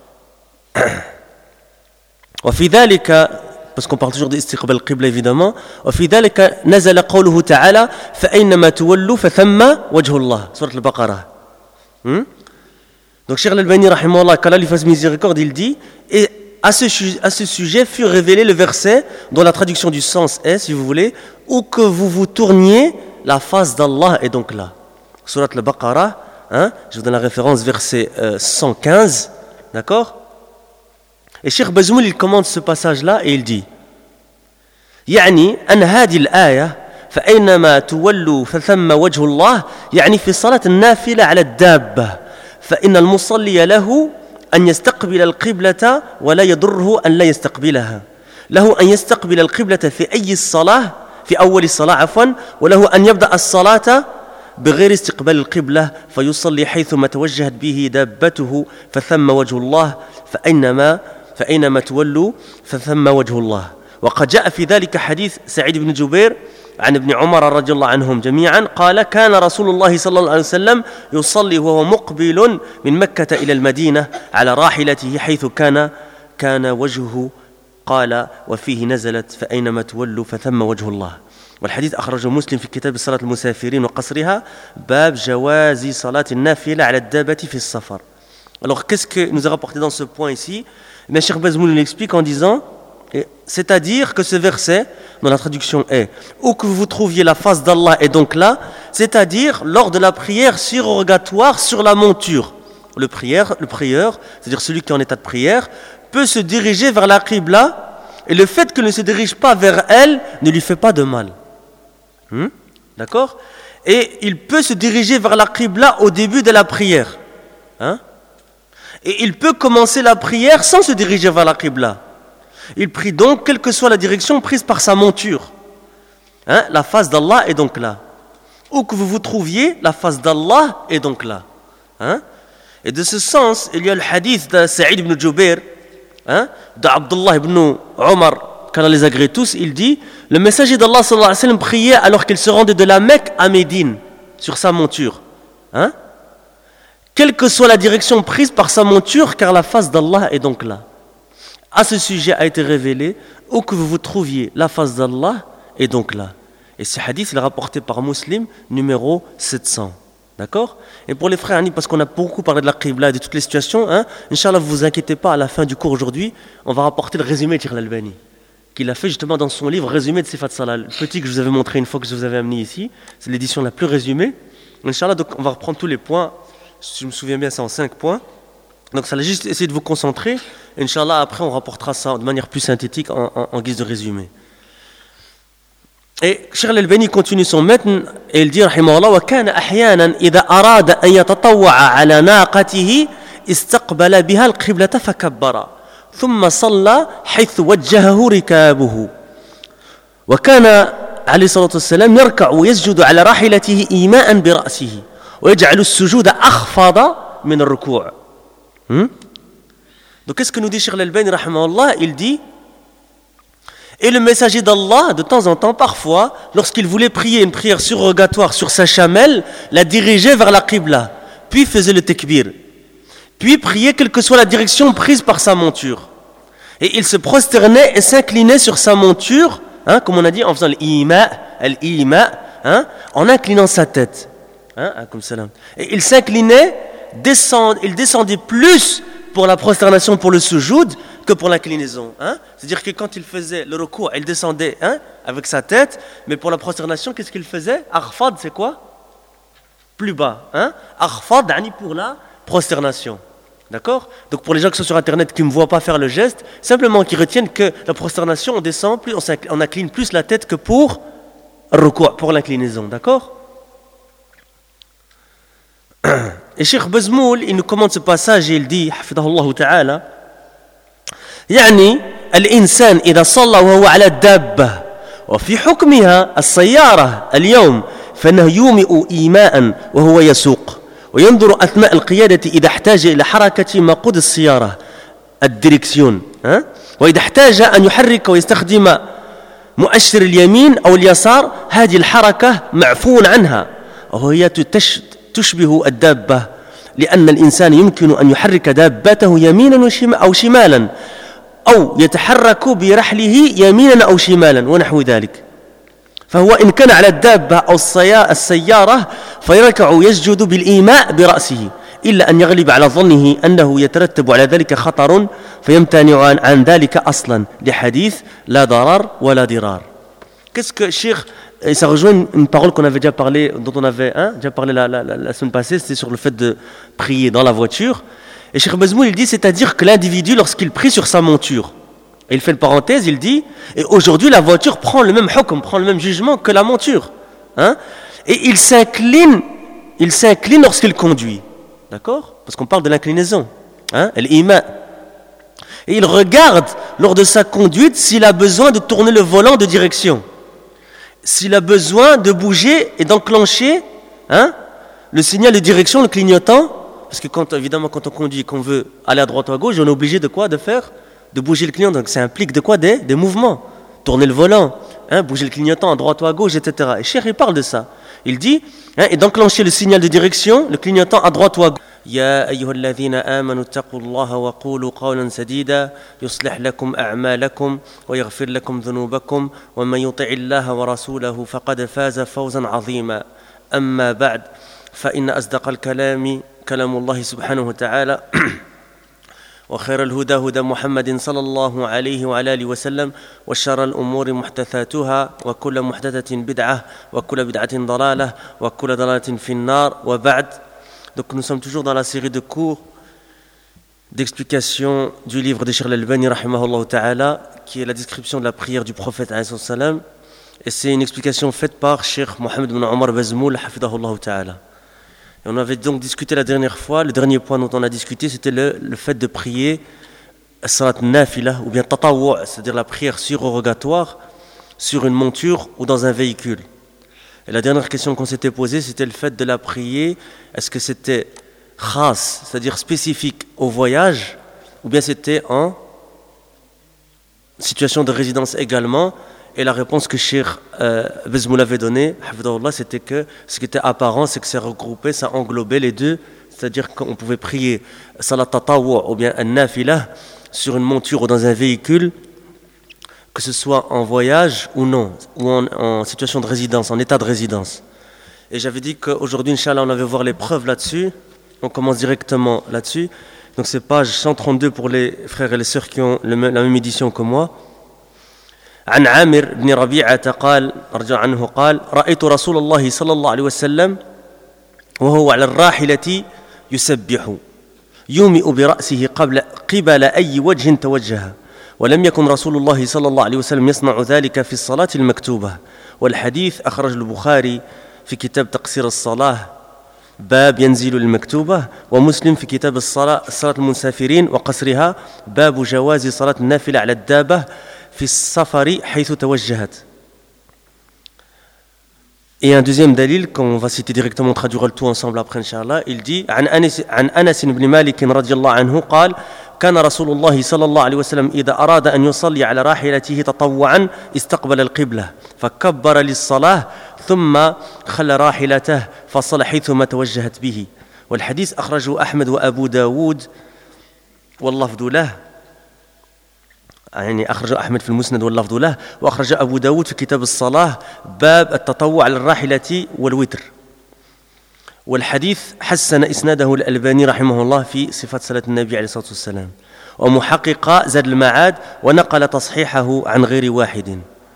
وفي ذلك parce qu'on parle toujours d'istiqbal al-qibla évidemment. وفي ذلك نزل قوله تعالى فأينما تولوا فثم وجه الله. Sourate al-Baqarah. Hmm? Donc Cheikh Al-Albani rahimahullah, qu'Allah lui fasse miséricorde, il dit, et à ce, à ce sujet fut révélé le verset dont la traduction du sens est, si vous voulez, où que vous vous tourniez, la face d'Allah est donc là. Sourate al-Baqarah, hein? Je vous donne la référence, verset euh, cent quinze, d'accord? Et Cheikh Bazmoul il commente ce passage-là et il dit يعني أن هذه الآية فأينما تولوا فثم وجه الله يعني في صلاة النافلة على الدابة فإن المصلي له أن يستقبل القبلة ولا يضره أن لا يستقبلها له أن يستقبل القبلة في أي الصلاة في أول الصلاة عفوا وله أن يبدأ الصلاة بغير استقبال القبلة فيصلي حيثما توجهت به دابته فثم وجه الله فأينما فأينما تولوا فثم وجه الله. وقد جاء في ذلك حديث سعيد بن جبير عن ابن عمر رضي الله عنهم جميعا قال كان رسول الله صلى الله عليه وسلم يصلي وهو مقبل من مكة إلى المدينة على راحلته حيث كان كان وجهه قال وفيه نزلت فأينما تولوا فثم وجه الله. والحديث أخرجه مسلم في كتاب صلاة المسافرين وقصرها باب جواز صلاة النافلة على الدابة في السفر. Alors qu'est-ce que nous a rapporté dans ce point ici? Mais Cheikh Bazmoul l'explique en disant, c'est-à-dire que ce verset, dont la traduction est où que vous trouviez la face d'Allah est donc là, c'est-à-dire lors de la prière surrogatoire sur la monture. Le prieur, le prieur, c'est-à-dire celui qui est en état de prière, peut se diriger vers la qibla et le fait qu'il ne se dirige pas vers elle ne lui fait pas de mal. Hmm? D'accord? Et il peut se diriger vers la qibla au début de la prière. Hein? Et il peut commencer la prière sans se diriger vers la qibla. Il prie donc, quelle que soit la direction prise par sa monture. Hein? La face d'Allah est donc là. Où que vous vous trouviez, la face d'Allah est donc là. Hein? Et de ce sens, il y a le hadith de Saïd ibn Jubair, hein? d'Abdullah ibn Omar, qu'Allah les agrée tous, il dit, le messager d'Allah sallallahu alayhi wa sallam priait alors qu'il se rendait de la Mecque à Médine, sur sa monture. Hein? quelle que soit la direction prise par sa monture, car la face d'Allah est donc là. À ce sujet a été révélé, où que vous vous trouviez, la face d'Allah est donc là. Et ce hadith, il est rapporté par Muslim, numéro sept cents. D'accord? Et pour les frères, parce qu'on a beaucoup parlé de la Qibla et de toutes les situations, hein, Inch'Allah, vous vous inquiétez pas, à la fin du cours aujourd'hui, on va rapporter le résumé de Cheikh Al-Albani, qu'il a fait justement dans son livre Résumé de Sifat Salah. Le petit que je vous avais montré une fois que je vous avais amené ici, c'est l'édition la plus résumée. Inch'Allah, donc on va reprendre tous les points, si je me souviens bien, c'est en cinq points. Donc ça va juste essayer de vous concentrer. Inch'Allah, après on rapportera ça de manière plus synthétique en, en, en guise de résumé. Et Cheikh Al-Albani continue son matn et il dit rahimahullah wa kana ahyanan idha arada an yatatawwa ala naqatihi istaqbala biha al-qiblata fakabbara thumma salla haythu wajjahahu rikabuhu wa kana alayhi salatu wassalam yarka'u wa yasjudu ala rahilatihi ima'an bi ra'sihi wa yaj'alu as-sujuda akhfada min ar-ruku'. Hmm? Donc qu'est-ce que nous dit Cheikh Al-Albani rahimahullah? Il dit: et le messager d'Allah, de temps en temps, parfois, lorsqu'il voulait prier une prière surrogatoire sur sa chamelle, la dirigeait vers la Qibla, puis faisait le takbir, puis priait quelle que soit la direction prise par sa monture. Et il se prosternait et s'inclinait sur sa monture, hein, comme on a dit, en faisant l'ima, l'ima, hein, en inclinant sa tête. Hein, comme ça là. Et il s'inclinait, descend, il descendait plus pour la prosternation, pour le sujoud, que pour l'inclinaison. Hein? C'est-à-dire que quand il faisait le recours, il descendait, hein, avec sa tête, mais pour la prosternation, qu'est-ce qu'il faisait? Arfad, c'est quoi? Plus bas. Hein? Arfad, pour la prosternation. D'accord? Donc pour les gens qui sont sur Internet qui ne me voient pas faire le geste, simplement qu'ils retiennent que la prosternation, on descend plus, on, on incline plus la tête que pour le recours, pour l'inclinaison. D'accord? Et Cheikh Bazmoul, il nous commente ce passage et il dit, hafidahullah ta'ala, يعني الإنسان إذا صلى وهو على الدابة وفي حكمها السيارة اليوم فإنه يومئ إيماء وهو يسوق وينظر أثناء القيادة إذا احتاج إلى حركة مقود السيارة الدريكسيون وإذا احتاج أن يحرك ويستخدم مؤشر اليمين أو اليسار هذه الحركة معفو عنها وهي تشبه الدابة لأن الإنسان يمكن أن يحرك دابته يمينا أو شمالا أو يتحرك برحله يمينا أو شمالا ونحو ذلك فهو إن كان على الدابة أو السيارة فيركع يسجد بالإيماء برأسه إلا أن يغلب على ظنه أنه يترتب على ذلك خطر فيمتنع عن, عن ذلك أصلا لحديث لا ضرر ولا ضرار. Qu'est-ce que Cheikh, et ça rejoint une, une parole qu'on avait déjà parlé, dont on avait hein, déjà parlé la, la, la, la semaine passée, c'était sur le fait de prier dans la voiture. Et Cheikh Bazmoul, il dit, c'est-à-dire que l'individu, lorsqu'il prie sur sa monture, et il fait une parenthèse, il dit, et aujourd'hui la voiture prend le même hukm, prend le même jugement que la monture. Hein, et il s'incline, il s'incline lorsqu'il conduit. D'accord? Parce qu'on parle de l'inclinaison. Hein, l'ima. Et il regarde, lors de sa conduite, s'il a besoin de tourner le volant de direction. S'il a besoin de bouger et d'enclencher hein, le signal de direction, le clignotant, parce que quand, évidemment quand on conduit, qu'on veut aller à droite ou à gauche, on est obligé de quoi? De faire? De bouger le clignotant. Donc ça implique de quoi? Des, des mouvements. Tourner le volant, hein, bouger le clignotant à droite ou à gauche, et cetera. Et Cheikh, il parle de ça. Il dit, hein, et d'enclencher le signal de direction, le clignotant à droite ou à gauche. يا أيها الذين آمنوا اتقوا الله وقولوا قولا سديدا يصلح لكم أعمالكم ويغفر لكم ذنوبكم ومن يطع الله ورسوله فقد فاز فوزا عظيما أما بعد فإن أصدق الكلام كلام الله سبحانه وتعالى وخير الهدى هدى محمد صلى الله عليه وعلى آله وسلم وشر الأمور محدثاتها وكل محدثة بدعة وكل بدعة ضلالة وكل ضلالة في النار وبعد. Donc nous sommes toujours dans la série de cours d'explication du livre de Cheikh Al-Albani rahimahullah ta'ala, qui est la description de la prière du prophète alayhi salam, et c'est une explication faite par Cheikh Mohamed ibn Omar Bazmoul hafidahullah ta'ala. Et on avait donc discuté la dernière fois, le dernier point dont on a discuté, c'était le, le fait de prier salat nafila ou bien tatawwu', c'est-à-dire la prière surrogatoire sur une monture ou dans un véhicule. Et la dernière question qu'on s'était posée, c'était le fait de la prier. Est-ce que c'était khas, c'est-à-dire spécifique au voyage, ou bien c'était en situation de résidence également? Et la réponse que Cheikh euh, Bazmoul avait donnée, c'était que ce qui était apparent, c'est que ça regroupait, ça englobait les deux c'est-à-dire qu'on pouvait prier salat tatawwu ou bien an-nafilah sur une monture ou dans un véhicule, que ce soit en voyage ou non, ou en, en situation de résidence, en état de résidence. Et j'avais dit qu'aujourd'hui, Inch'Allah, on avait voir les preuves là-dessus. On commence directement là-dessus. Donc c'est page cent trente-deux pour les frères et les sœurs qui ont le, la même édition que moi. عن عامر بن ربيعة قال رجع عنه قال رأيت رسول الله صلى الله عليه وسلم وهو على الراحلة يسبح يومئ برأسه قبل قبل أي وجه توجه ولم يكن رسول الله صلى الله عليه وسلم يصنع ذلك في الصلاة المكتوبة والحديث أخرج البخاري في كتاب تقصير الصلاة باب ينزل المكتوبة ومسلم في كتاب الصلاة صلاة المسافرين وقصرها باب جواز صلاة النافلة على الدابة في السفر حيث توجهت. Et un deuxième dalil qu'on va citer directement, on traduira le tout ensemble après Inch'Allah, il dit عن أنس عن أنس بن مالك رضي الله عنه قال كان رسول الله صلى الله عليه وسلم إذا أراد أن يصلي على راحلته تطوعا استقبل القبلة فكبر للصلاة ثم خلى راحلته فصلى حيثما توجهت به والحديث أخرجه أحمد وأبو داود واللفظ له يعني أخرج أحمد في المسند واللفظ له وأخرج أبو داود في كتاب الصلاة باب التطوع على الراحلة والوتر والحديث حسن إسناده الألباني رحمه الله في صفة صلاة النبي عليه الصلاة والسلام ومحقق زاد المعاد ونقل تصحيحه عن غير واحد.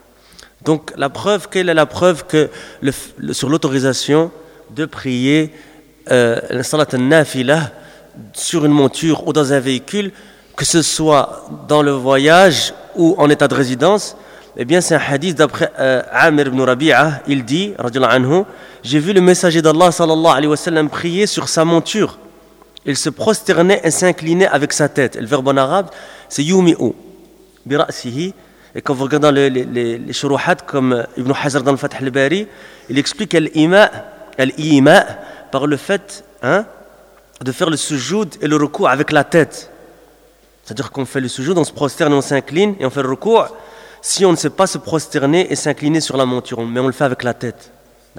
Donc la preuve, quelle est la preuve que le, le, sur l'autorisation de prier euh, la salat al-nafilah sur une monture ou dans un véhicule, que ce soit dans le voyage ou en état de résidence, eh bien c'est un hadith d'après euh, Amir ibn Rabi'a, il dit, radiyallahu anhu, j'ai vu le messager d'Allah sallallahu alayhi wa sallam prier sur sa monture. Il se prosternait et s'inclinait avec sa tête. Le verbe en arabe, c'est yumi'u, bi ra'sihi. Et quand vous regardez les, les, les, les shuruhat comme Ibn Hajar dans le Fath al-Bari, il explique al-ima, al-ima par le fait hein, de faire le sujoud et le recours avec la tête. C'est-à-dire qu'on fait le sujoud, on se prosterne, on s'incline et on fait le recours. Si on ne sait pas se prosterner et s'incliner sur la monture, mais on le fait avec la tête. D'accord ?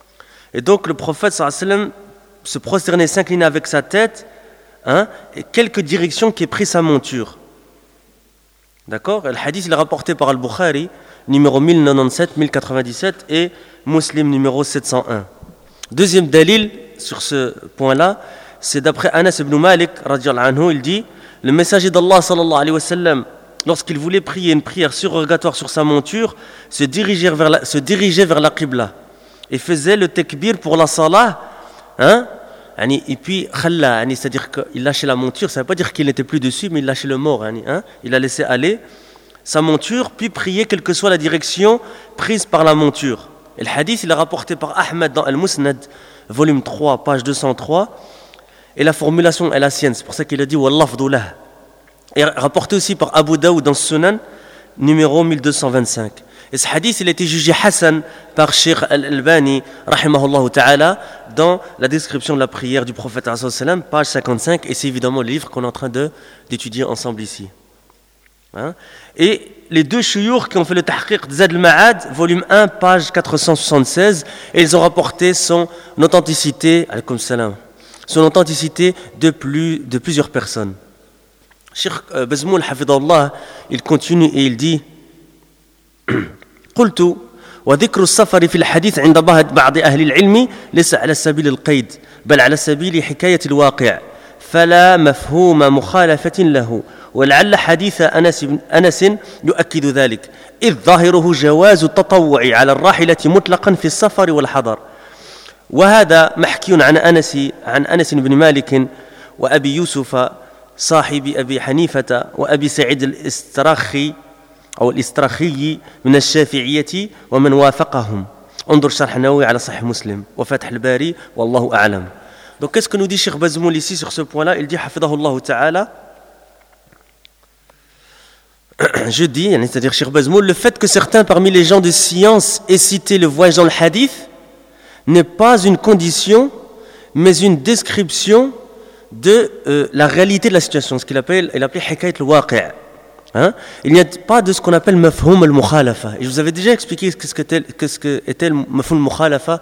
Et donc le prophète sallallahu alayhi wa sallam se prosternait et s'inclinait avec sa tête, hein, et quelques directions qui est pris sa monture. D'accord ? Le hadith il est rapporté par Al-Bukhari, numéro mille quatre-vingt-dix-sept mille quatre-vingt-dix-sept et Muslim numéro sept cent un. Deuxième dalil sur ce point-là, c'est d'après Anas ibn Malik, radiyallahu anhu, il dit le messager d'Allah sallallahu alayhi wa sallam, lorsqu'il voulait prier une prière surrogatoire sur sa monture, se dirigeait vers la, se dirigeait vers la qibla et faisait le takbir pour la salah, hein, et puis khalla, c'est-à-dire qu'il lâchait la monture, ça ne veut pas dire qu'il n'était plus dessus, mais il lâchait le mort, hein, il a laissé aller sa monture, puis prier quelle que soit la direction prise par la monture. Et le hadith, il est rapporté par Ahmed dans Al-Musnad, volume trois, page deux cent trois, et la formulation est la sienne, c'est pour ça qu'il a dit wallafdu lah. Et rapporté aussi par Abu Daoud dans Sunan, numéro mille deux cent vingt-cinq. Et ce hadith, il a été jugé Hassan par Sheikh Al-Albani, rahimahullah ta'ala, dans la description de la prière du prophète, page cinquante-cinq, et c'est évidemment le livre qu'on est en train de, d'étudier ensemble ici. Hein? Et les deux chouyours qui ont fait le tahqiq de Zad al-Ma'ad, volume un, page quatre cent soixante-seize, et ils ont rapporté son authenticité, alaykoum salam, son authenticité de, plus, de plusieurs personnes. Cheikh Bazmoul Hafidallah, il continue et il dit قلت وذكر السفر في الحديث عند بعض أهل العلم ليس على سبيل القيد بل على سبيل حكاية الواقع فلا مفهوم مخالفة له ولعل حديث أنس, أنس يؤكد ذلك إذ ظاهره جواز التطوع على الراحلة مطلقا في السفر والحضر وهذا محكي عن أنس عن أنس بن مالك وأبي يوسف صاحب أبي حنيفة وأبي سعيد الاستراخي أو الاستراخي من الشافعية ومن وافقهم انظر شرح النووي على صحيح مسلم وفتح الباري والله أعلم. Donc qu'est-ce que nous dit Cheikh Bazmoul ici sur ce point-là? Il dit hafidahullah ta'ala, je dis, c'est-à-dire Cheikh Bazmoul, le fait que certains parmi les gens de science aient cité le voyage dans le hadith n'est pas une condition mais une description de euh, la réalité de la situation, ce qu'il appelle, il appelle hikayat al-waqi'. Hein? Il n'y a pas de ce qu'on appelle mafhoum al-mukhalafa. Et je vous avais déjà expliqué ce qu'était, ce qu'était le mafhoum al-mukhalafa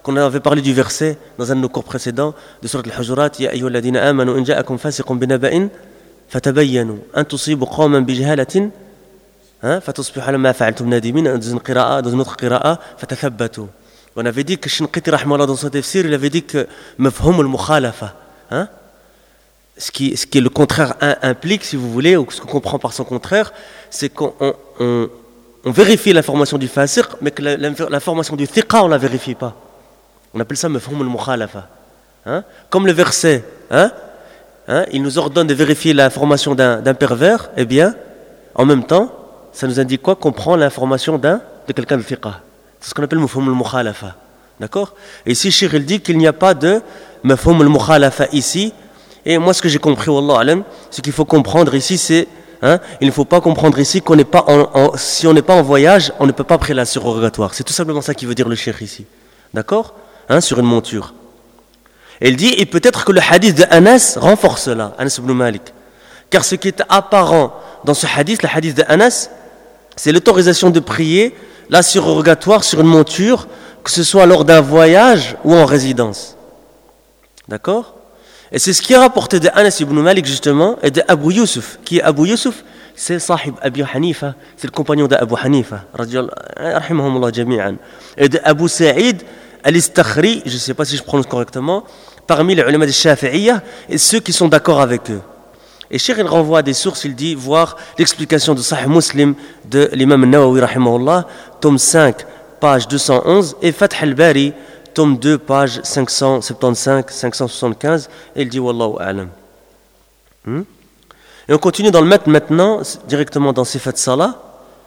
qu'on avait parlé du verset dans un de nos cours précédents de Surat al-Hujurat, Ya ayyuhalladhina amanu in ja'akum fasiqun binaba'in fatabayyanu an tusibu qawman bijahalatin fatusbihu ala ma fa'altum nadimin, dans une qira'a, dans une autre qira'a, fatathabbatu. On avait dit que Shinqiti rahimahullah dans son tafsir, il avait dit que mafhum al-mukhalafa, hein, ce qui, ce qui est le contraire implique, si vous voulez, ou ce qu'on comprend par son contraire, c'est qu'on on, on, on vérifie l'information du fasiq, mais que l'information du thiqa, on ne la vérifie pas. On appelle ça mafhum al-mukhalafa. Hein? Comme le verset, hein, hein, il nous ordonne de vérifier l'information d'un, d'un pervers, eh bien, en même temps, ça nous indique quoi? Qu'on prend l'information d'un, de quelqu'un de thiqa. C'est ce qu'on appelle mafhum al-mukhalafa. D'accord? Et ici, Cheikh, il dit qu'il n'y a pas de mafhum al-mukhalafa ici. Et moi, ce que j'ai compris, wallah alam, c'est qu'il faut comprendre ici, c'est, hein, il ne faut pas comprendre ici qu'on n'est pas en, en, si on n'est pas en voyage, on ne peut pas prier la surrogatoire. C'est tout simplement ça qui veut dire le Cheikh ici. D'accord? Hein, sur une monture. Et il dit, et peut-être que le hadith de Anas renforce cela, Anas ibn Malik. Car ce qui est apparent dans ce hadith, le hadith de Anas, c'est l'autorisation de prier la surrogatoire sur une monture, que ce soit lors d'un voyage ou en résidence. D'accord? Et c'est ce qui est rapporté de Anas ibn Malik justement, et de Abu Yusuf. Qui est Abu Yusuf? C'est Sahib Abi Hanifa, c'est le compagnon d'Abu Hanifa, rahimahumullah jami'an. Et de Abu Sa'id al-Istakhri, je ne sais pas si je prononce correctement, parmi les ulama des Shafi'iyya, et ceux qui sont d'accord avec eux. Et Cheikh il renvoie à des sources, il dit, voir l'explication de Sahih Muslim de l'imam Nawawi, rahimahullah, tome cinq, page deux cent onze, et Fath al-Bari, tome deux, page cinq cent soixante-quinze, cinq cent soixante-quinze, et il dit, Wallahu a'lam. Hmm? Et on continue dans le maître maintenant, directement dans Sifat Salah.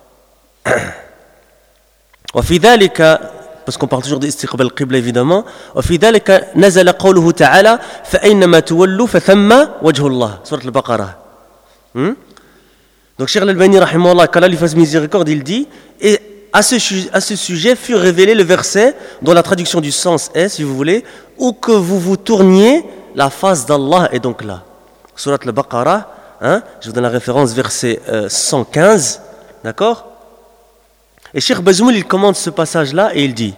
Wa fi dhalika, parce qu'on parle toujours d'istiqbal al-qibla évidemment, وفي ذلك نزل قوله تعالى فأينما تولوا فثم وجه الله, Surat al-Baqarah. Hmm? Donc Cheikh al-Albani rahimahullah, qu'Allah lui fasse miséricorde, il dit, et à ce, à ce sujet fut révélé le verset dont la traduction du sens est, si vous voulez, où que vous vous tourniez, la face d'Allah est donc là. Surat al-Baqarah, hein? Je vous donne la référence, verset euh, cent quinze, d'accord? Et Cheikh Bazmoul, il commente ce passage-là et il dit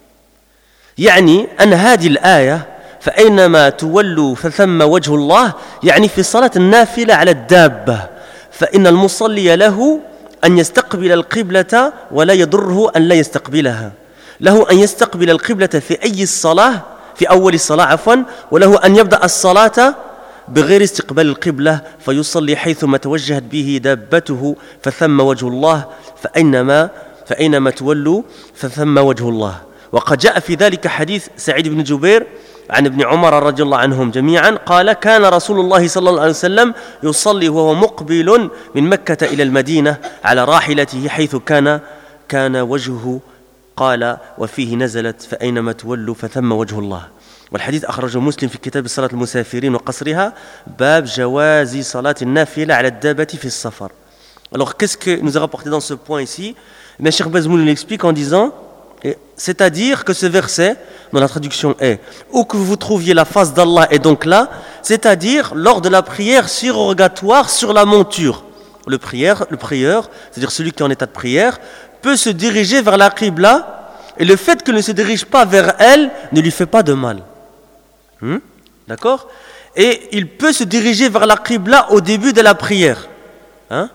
يعني أن هذه الآية فأينما تولوا فثم وجه الله يعني في صلاة النافلة على الدابة فإن المصلي له أن يستقبل القبلة ولا يضره أن لا يستقبلها له أن يستقبل القبلة في أي الصلاة في أول الصلاة عفوا وله أن يبدأ الصلاة بغير استقبال القبلة فيصلي حيثما توجهت به دابته فثم وجه الله فأينما فأينما تولوا فثم وجه الله. وقد جاء في ذلك حديث سعيد بن جبير عن ابن عمر رضي الله عنهم جميعا قال كان رسول الله صلى الله عليه وسلم يصلي وهو مقبل من مكة إلى المدينة على راحلته حيث كان كان وجهه قال وفيه نزلت فأينما تولوا فثم وجه الله. والحديث أخرجه مسلم في كتاب صلاة المسافرين وقصرها باب جواز صلاة النافلة على الدابة في السفر. Alors qu'est-ce que nous a rapporté dans ce point ici? Mais Cheikh Bazmoul l'explique en disant, c'est-à-dire que ce verset, dont la traduction est « Où que vous trouviez la face d'Allah est donc là », c'est-à-dire lors de la prière surrogatoire sur la monture. Le prieur, le prieur, c'est-à-dire celui qui est en état de prière, peut se diriger vers la qibla, et le fait qu'il ne se dirige pas vers elle ne lui fait pas de mal. Hmm? D'accord? Et il peut se diriger vers la qibla au début de la prière. Hein?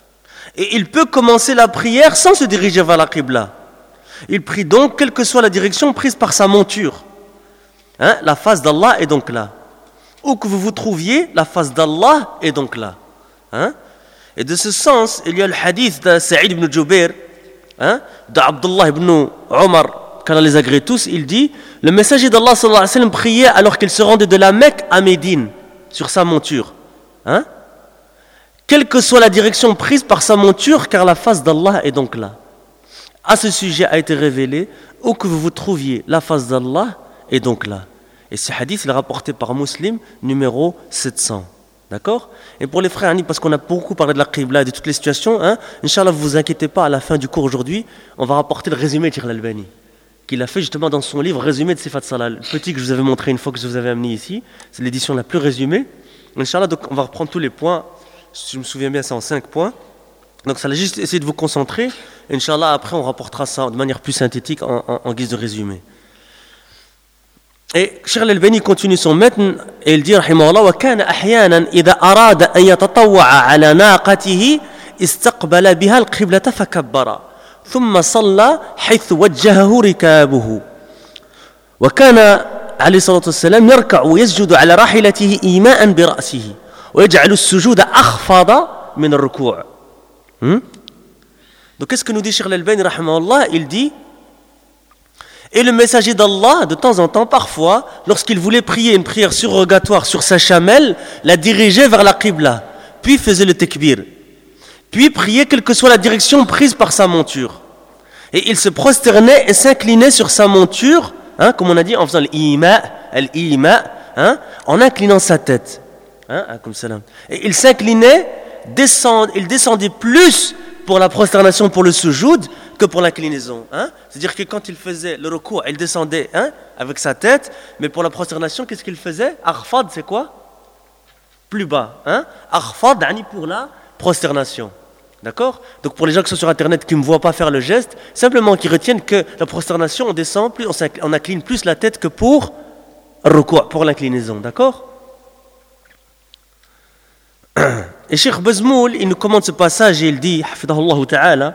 Et il peut commencer la prière sans se diriger vers la qibla. Il prie donc, quelle que soit la direction prise par sa monture. Hein? La face d'Allah est donc là. Où que vous vous trouviez, la face d'Allah est donc là. Hein? Et de ce sens, il y a le hadith de Saïd ibn Jubair, hein? d'Abdullah ibn Omar, qu'Allah les agrée tous, il dit, le messager d'Allah sallallahu alayhi wa sallam priait alors qu'il se rendait de la Mecque à Médine, sur sa monture. Hein? Quelle que soit la direction prise par sa monture, car la face d'Allah est donc là. À ce sujet a été révélé, où que vous vous trouviez, la face d'Allah est donc là. Et ce hadith il est rapporté par Muslim, numéro sept cents. D'accord? Et pour les frères, parce qu'on a beaucoup parlé de la qibla et de toutes les situations, hein, Inch'Allah, vous vous inquiétez pas, à la fin du cours aujourd'hui, on va rapporter le résumé de Cheikh al-Albani, qu'il a fait justement dans son livre Résumé de Sifat Salah. Le petit que je vous avais montré une fois que je vous avais amené ici, c'est l'édition la plus résumée. Inch'Allah, donc on va reprendre tous les points. Si je me souviens bien, c'est en cinq points. Donc ça va juste essayer de vous concentrer. Inch'Allah, après on rapportera ça de manière plus synthétique en, en, en guise de résumé. Et Cheikh Al-Albani continue son matn et il dit رحمه الله وكان أحيانا إذا أراد أن يتطوع على ناقته استقبل بها القبلة فكبر ثم صلى حيث وجهه ركابه وكان عليه الصلاة والسلام يركع ويسجد على راحلته إيماء برأسه ويجعل السجود أخفض من الركوع. hmm? Donc qu'est-ce que nous dit Cheikh Al-Albani رحمه الله? Il dit et le messager d'Allah, de temps en temps, parfois, lorsqu'il voulait prier une prière surrogatoire sur sa chamelle, la dirigeait vers la Qibla, puis faisait le takbir, puis priait quelle que soit la direction prise par sa monture. Et il se prosternait et s'inclinait sur sa monture, hein, comme on a dit, en faisant l'ima, l'ima, hein, en inclinant sa tête. Hein, comme ça. Et il s'inclinait, descend, il descendait plus pour la prosternation, pour le sujoud, que pour l'inclinaison. Hein? C'est-à-dire que quand il faisait le recours, il descendait hein, avec sa tête, mais pour la prosternation, qu'est-ce qu'il faisait? Arfad, c'est quoi? Plus bas. Hein? Arfad, pour la prosternation. D'accord? Donc pour les gens qui sont sur Internet, qui ne me voient pas faire le geste, simplement qu'ils retiennent que la prosternation, on descend plus, on, on incline plus la tête que pour le recours, pour l'inclinaison. D'accord? Et Cheikh Bazmoul, il nous commente ce passage et il dit, Hafidahullah ta'ala,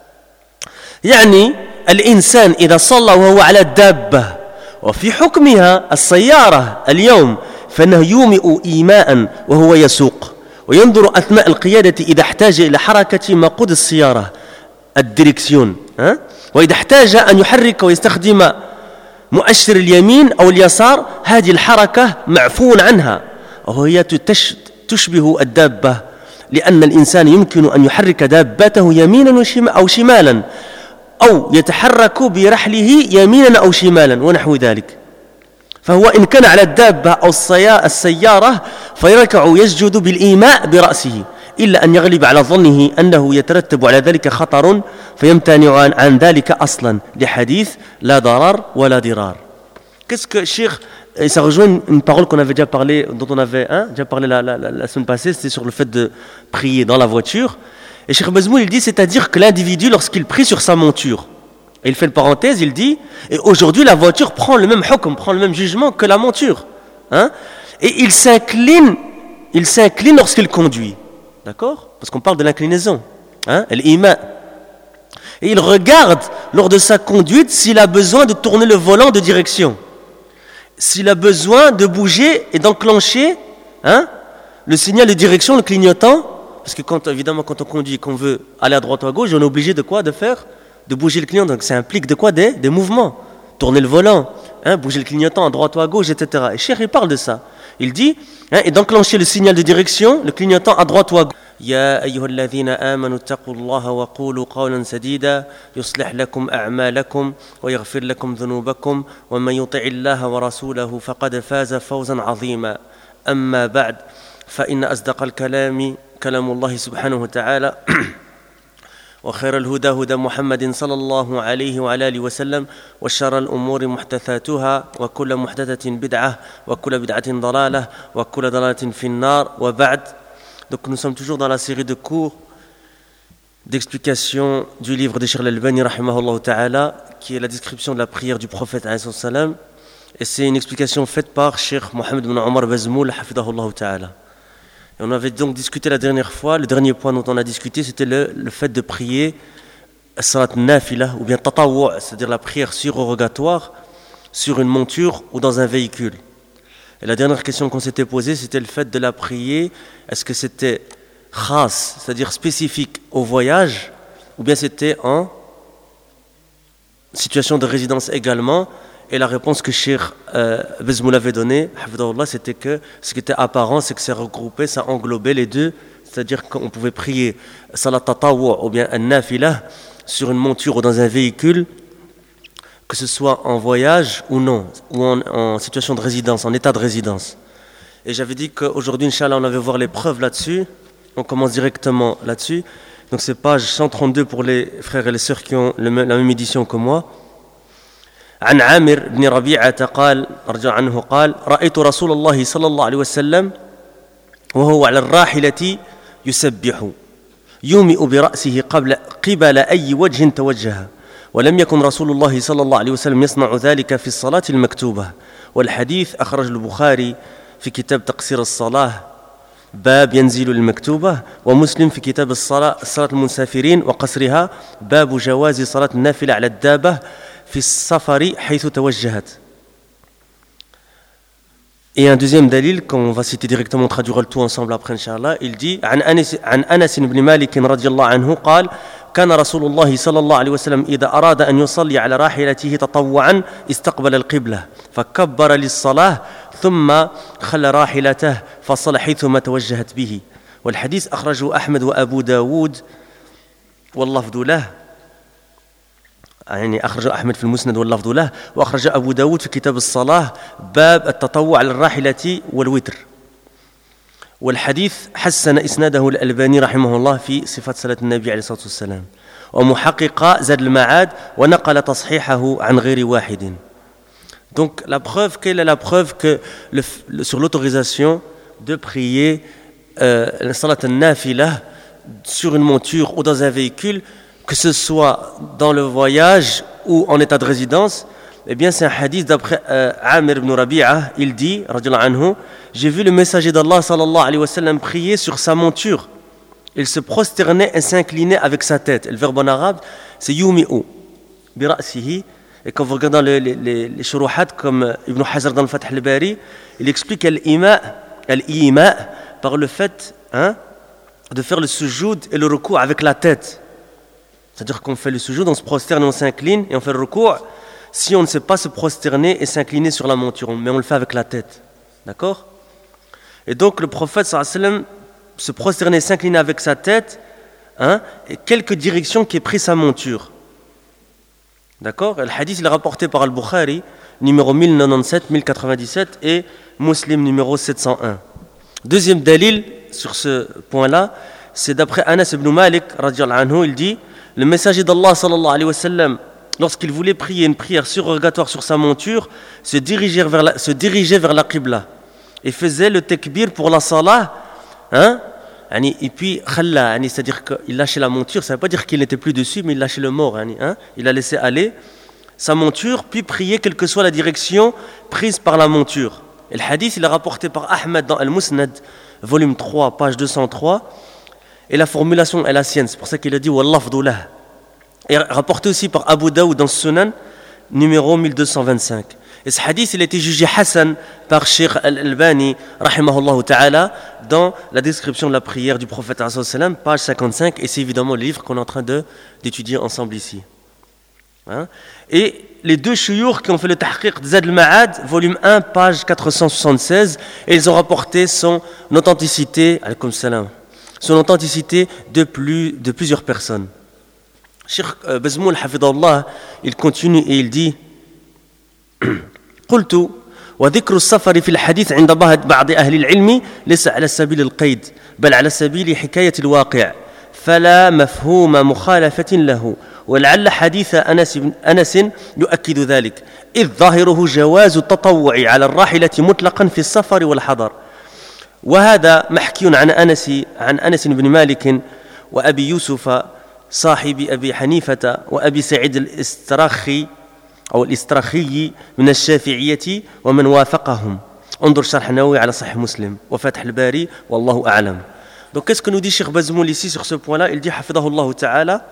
يعني الإنسان إذا صلى وهو على الدابة وفي حكمها السيارة اليوم فإنه يومئ إيماء وهو يسوق وينظر أثناء القيادة إذا احتاج إلى حركة مقود السيارة الديركسيون وإذا احتاج أن يحرك ويستخدم مؤشر اليمين أو اليسار هذه الحركة معفو عنها وهي تشبه الدابة لأن الإنسان يمكن أن يحرك دابته يمينا أو شمالا أو يتحرك برحله يمينا أو شمالا ونحو ذلك فهو إن كان على الدابة أو السيارة فيركع يسجد بالإيماء برأسه إلا أن يغلب على ظنه أنه يترتب على ذلك خطر فيمتنع عن ذلك أصلا لحديث لا ضرر ولا ضرار. Qu'est-ce que Cheikh, et ça rejoint une parole qu'on avait déjà parlé, dont on avait hein, déjà parlé la, la, la, la semaine passée, c'était sur le fait de prier dans la voiture. Et Cheikh Bazmoul, il dit, c'est-à-dire que l'individu, lorsqu'il prie sur sa monture, et il fait une parenthèse, il dit, et aujourd'hui la voiture prend le même hukm, prend le même jugement que la monture. Hein, et il s'incline, il s'incline lorsqu'il conduit. D'accord? Parce qu'on parle de l'inclinaison. Hein, l'ima. Et il regarde, lors de sa conduite, s'il a besoin de tourner le volant de direction. S'il a besoin de bouger et d'enclencher hein, le signal de direction, le clignotant, parce que quand, évidemment quand on conduit et qu'on veut aller à droite ou à gauche, on est obligé de quoi? De faire? De bouger le clignotant. Donc ça implique de quoi? Des, des mouvements. Tourner le volant, hein, bouger le clignotant à droite ou à gauche, et cetera. Et Cheikh, il parle de ça. Il dit, hein, et d'enclencher le signal de direction, le clignotant à droite ou à gauche. يا أيها الذين آمنوا اتقوا الله وقولوا قولا سديدا يصلح لكم أعمالكم ويغفر لكم ذنوبكم ومن يطع الله ورسوله فقد فاز فوزا عظيما أما بعد فإن أصدق الكلام كلام الله سبحانه وتعالى وخير الهدى هدى محمد صلى الله عليه وعلى آله وسلم وشر الأمور محدثاتها وكل محدثة بدعة وكل بدعة ضلالة وكل ضلالة في النار وبعد. Donc nous sommes toujours dans la série de cours d'explication du livre de Cheikh Al-Albani rahimahullah ta'ala, qui est la description de la prière du prophète alayhi salam, et c'est une explication faite par Cheikh Mohamed ibn Omar Bazmoul hafidahullah ta'ala. Et on avait donc discuté la dernière fois, le dernier point dont on a discuté, c'était le, le fait de prier salat nafila, ou bien tatawwu', c'est-à-dire la prière surrogatoire sur une monture ou dans un véhicule. Et la dernière question qu'on s'était posée, c'était le fait de la prier. Est-ce que c'était khas, c'est-à-dire spécifique au voyage, ou bien c'était en situation de résidence également? Et la réponse que Cheikh euh, Bazmoul avait donnée, c'était que ce qui était apparent, c'est que ça regroupait, ça englobait les deux, c'est-à-dire qu'on pouvait prier salat tatawwu' ou bien an-nafila sur une monture ou dans un véhicule, que ce soit en voyage ou non, ou en, en situation de résidence, en état de résidence. Et j'avais dit qu'aujourd'hui, Inch'Allah, on avait voir les preuves là-dessus. On commence directement là-dessus. Donc c'est page cent trente-deux pour les frères et les sœurs qui ont le, la même édition que moi. عن عامر بن ربيعة قال رجع عنه قال رأيت رسول الله صلى الله عليه وسلم وهو على الراحلة يسبح يومئ برأسه قبل قبل أي وجه توجه ولم يكن رسول الله صلى الله عليه وسلم يصنع ذلك في الصلاة المكتوبة. والحديث أخرج البخاري في كتاب تقصير الصلاة باب ينزل المكتوبة، ومسلم في كتاب الصلاة صلاة المسافرين وقصرها باب جواز صلاة النافلة على الدابة في السفر حيث توجهت. Et un deuxième dalil, qu'on va citer directement, on traduira le tout ensemble après, Inch'Allah, il dit عن أنس عن أنس بن مالك رضي الله عنه قال كان رسول الله صلى الله عليه وسلم إذا أراد أن يصلي على راحلته تطوعا استقبل القبلة فكبر للصلاة ثم خلى راحلته فصلى حيثما توجهت به. والحديث أخرجه أحمد وأبو داود واللفظ له، يعني أخرج أحمد في المسند واللفظ له، وأخرج أبو داود في كتاب الصلاة باب التطوع على الراحلة والوتر. والحديث حسن إسناده الألباني رحمه الله في صفة صلاة النبي عليه الصلاة والسلام، ومحقق زاد المعاد ونقل تصحيحه عن غير واحد. Donc la preuve, quelle est la preuve que le, le, sur l'autorisation de prier euh, la salat al-nafila sur une monture ou dans un véhicule, que ce soit dans le voyage ou en état de résidence? Eh bien, c'est un hadith d'après euh, Amir ibn Rabi'a. Il dit, radiyallahu anhu, j'ai vu le messager d'Allah sallallahu alayhi wa sallam prier sur sa monture. Il se prosternait et s'inclinait avec sa tête. Le verbe en arabe, c'est yumi'u, bi ra'sihi. Et quand vous regardez dans les, les, les shuruhat, comme Ibn Hajar dans le Fath al-Bari, il explique al-ima, al-ima, par le fait hein, de faire le sujoud et le recours avec la tête. C'est-à-dire qu'on fait le sujoud, on se prosterne et on s'incline, et on fait le recours. Si on ne sait pas se prosterner et s'incliner sur la monture, mais on le fait avec la tête. D'accord? Et donc le prophète sallallahu alayhi wa sallam se prosternait et s'inclinait avec sa tête, hein, et quelques directions qui est pris sa monture. D'accord? Le hadith il est rapporté par Al-Bukhari, numéro mille quatre-vingt-dix-sept mille quatre-vingt-dix-sept, et Muslim numéro sept cent un. Deuxième dalil sur ce point-là, c'est d'après Anas ibn Malik, radiyallahu anhu, il dit, le messager d'Allah sallallahu alayhi wa sallam, lorsqu'il voulait prier une prière surrogatoire sur sa monture, se dirigeait vers la, se dirigeait vers la Qibla et faisait le takbir pour la salah, hein? Et puis, c'est-à-dire qu'il lâchait la monture, ça ne veut pas dire qu'il n'était plus dessus, mais il lâchait le mort. Hein? Il a laissé aller sa monture, puis prier quelle que soit la direction prise par la monture. Et le hadith, il est rapporté par Ahmed dans Al-Musnad, volume trois, page deux cent trois, et la formulation est la sienne, c'est pour ça qu'il a dit « Wallafdu lah ». Et rapporté aussi par Abu Daoud dans Sunan, numéro mille deux cent vingt-cinq. Et ce hadith, il a été jugé Hassan par Cheikh Al-Albani, rahimahullah ta'ala, dans la description de la prière du prophète, page cinquante-cinq, et c'est évidemment le livre qu'on est en train de, d'étudier ensemble ici. Hein? Et les deux chouyours qui ont fait le tahqiq de Zad al-Ma'ad, volume un, page quatre cent soixante-seize, et ils ont rapporté son authenticité, alaykoum salam, son authenticité de, plus, de plusieurs personnes. Cheikh Bazmoul, hafidahullah, il continue et il dit قلت وذكر السفر في الحديث عند بعض أهل العلم ليس على سبيل القيد بل على سبيل حكاية الواقع فلا مفهوم مخالفة له ولعل حديث أنس, أنس يؤكد ذلك إذ ظاهره جواز التطوع على الراحلة مطلقا في السفر والحضر وهذا محكي عن أنس عن أنس بن مالك وأبي يوسف صاحب أبي حنيفة وأبي سعيد الاستراخي أو الاستراخي من الشافعية ومن وافقهم. انظر شرح النووي على صحيح مسلم وفتح الباري والله أعلم. Donc qu'est-ce que nous dit Cheikh Bazmoul ici sur ce point-là? Il dit hafidahullah ta'ala.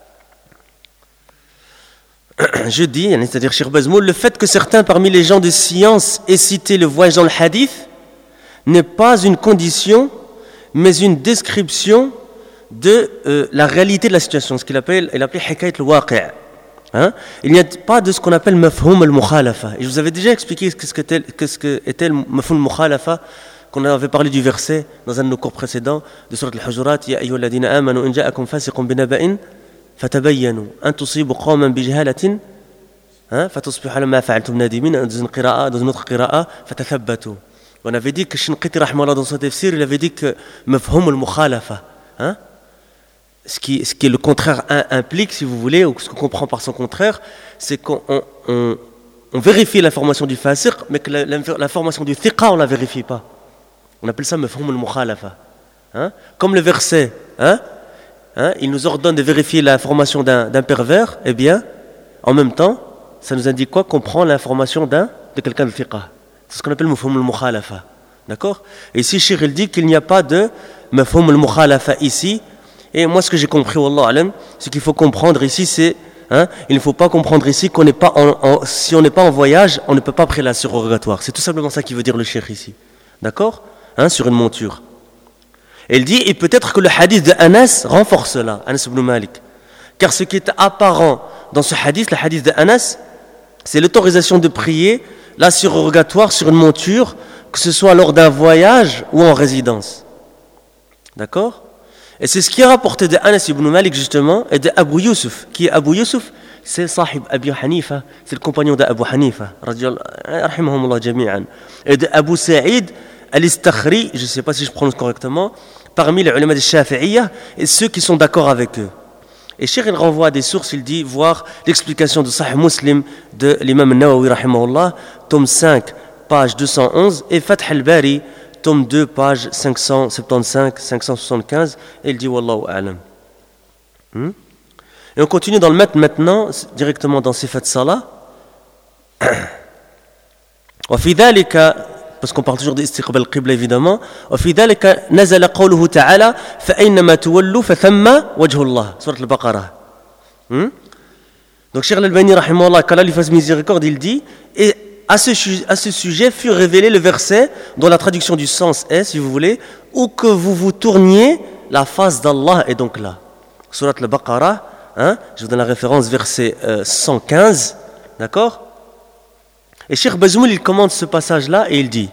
Je dis, c'est-à-dire Cheikh Bazmoul, le fait que certains parmi les gens de science aient cité le voyage dans le hadith n'est pas une condition, mais une description de euh, la réalité de la situation, ce qu'il appelle, il appelait hikayat al-waqi'. Hein? Il n'y a pas de ce qu'on appelle mafhoum al-mukhalafa. Et je vous avais déjà expliqué ce qu'était, ce qu'était le mafhoum al-mukhalafa, qu'on avait parlé du verset dans un de nos cours précédents de Surat al-Hujurat, Ya ayyuha alladhina amanu in ja'akum fasiqun binaba'in fatabayyanu an tusibu qawman bijahalatin fatusbihu ala ma fa'altum nadimin, dans une qira'a, dans une autre qira'a, fatathabbatu. On avait dit que Shinqiti rahimahullah dans son tafsir, il avait dit que mafhoum al-mukhalafa, hein? Ce qui, ce qui est le contraire implique, si vous voulez, ou ce qu'on comprend par son contraire, c'est qu'on on, on, on vérifie l'information du fasiq, mais que la, l'information du thiqa, on ne la vérifie pas. On appelle ça mafhoum al-mukhalafa. Hein? Comme le verset, hein? Hein? Il nous ordonne de vérifier l'information d'un, d'un pervers, eh bien, en même temps, ça nous indique quoi? Qu'on prend l'information d'un, de quelqu'un de thiqa. C'est ce qu'on appelle mufhum al-mukhalafa. D'accord? Et ici, Cheikh il dit qu'il n'y a pas de mufhum al-mukhalafa ici. Et moi, ce que j'ai compris, wallah alam, ce qu'il faut comprendre ici, c'est, hein, il ne faut pas comprendre ici qu'on n'est pas en, en, si on n'est pas en voyage, on ne peut pas prier la surrogatoire. C'est tout simplement ça qui veut dire le Cheikh ici. D'accord? Hein, sur une monture. Et il dit, et peut-être que le hadith de Anas renforce cela, Anas ibn Malik. Car ce qui est apparent dans ce hadith, le hadith de Anas, c'est l'autorisation de prier la surrogatoire sur une monture, que ce soit lors d'un voyage ou en résidence. D'accord? Et c'est ce qui est rapporté de Anas ibn Malik justement et de Abu Yusuf. Qui est Abu Yusuf? C'est Sahib Abi Hanifa, c'est le compagnon d'Abu Hanifa, rahimahumullah jami'an. Et de Abu Sa'id al-Istakhri, je ne sais pas si je prononce correctement, parmi les ulama des Shafi'iyya et ceux qui sont d'accord avec eux. Et Cheikh il renvoie à des sources, il dit, voir l'explication de Sahih Muslim de l'imam Nawawi rahimahullah, tome cinq, page deux cent onze, et Fath al-Bari, tome deux, page cinq cent soixante-quinze, cinq cent soixante-quinze, et il dit Wallahu a'lam. Hmm? Et on continue dans le maître maintenant, directement dans Sifat Salah. وفي ذلك, parce qu'on parle toujours d'istiqbal al-qibla évidemment, وفي ذلك نزل قوله تعالى فأينما تولوا فثم وجه الله, sourate al-Baqarah. Hmm? Donc Cheikh Al-Albani rahimahullah, qu'Allah lui fasse miséricorde, il dit, et à ce, à ce sujet fut révélé le verset dont la traduction du sens est, si vous voulez, où que vous vous tourniez, la face d'Allah est donc là. Sourate al-Baqarah, hein, je vous donne la référence, verset euh, cent quinze, d'accord? Et Cheikh Bazmoul, il commente ce passage-là et il dit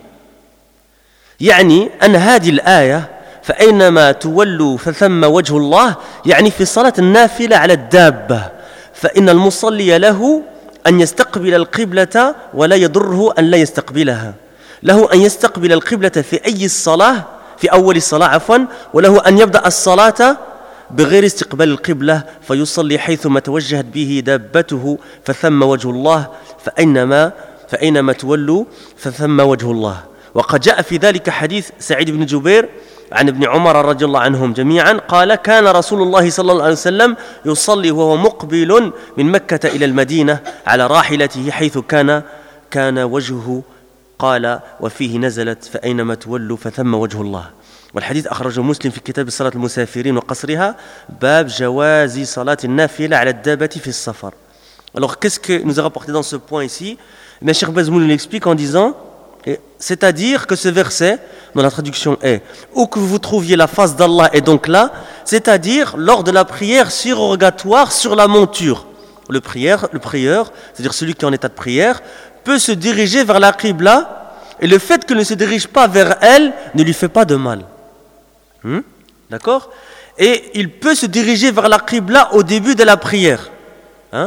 يعني أن هذه الآية فأينما تولوا فثم وجه الله يعني في صلاة النافلة على الدابة فإن المصلي له أن يستقبل القبلة ولا يضره أن لا يستقبلها له أن يستقبل القبلة في أي الصلاة في أول الصلاة عفوا وله أن يبدأ الصلاة بغير استقبال القبلة فيصلي حيثما توجهت به دابته فثم وجه الله فأينما فأينما تولوا فثم وجه الله. وقد جاء في ذلك حديث سعيد بن جبير عن ابن عمر رضي الله عنهم جميعا قال كان رسول الله صلى الله عليه وسلم يصلي وهو مقبل من مكة إلى المدينة على راحلته حيث كان كان وجهه قال وفيه نزلت فأينما تولوا فثم وجه الله. والحديث أخرجه مسلم في كتاب صلاة المسافرين وقصرها باب جواز صلاة النافلة على الدابة في السفر. Alors qu'est-ce que nous a rapporté dans ce point ici? Mais Cheikh Bazmoul l'explique en disant, c'est-à-dire que ce verset, dont la traduction est « Où que vous trouviez la face d'Allah est donc là », c'est-à-dire lors de la prière surrogatoire sur la monture. Le prieur, le prieur, c'est-à-dire celui qui est en état de prière, peut se diriger vers la qibla et le fait qu'il ne se dirige pas vers elle ne lui fait pas de mal. Hmm? D'accord? Et il peut se diriger vers la qibla au début de la prière. Hein?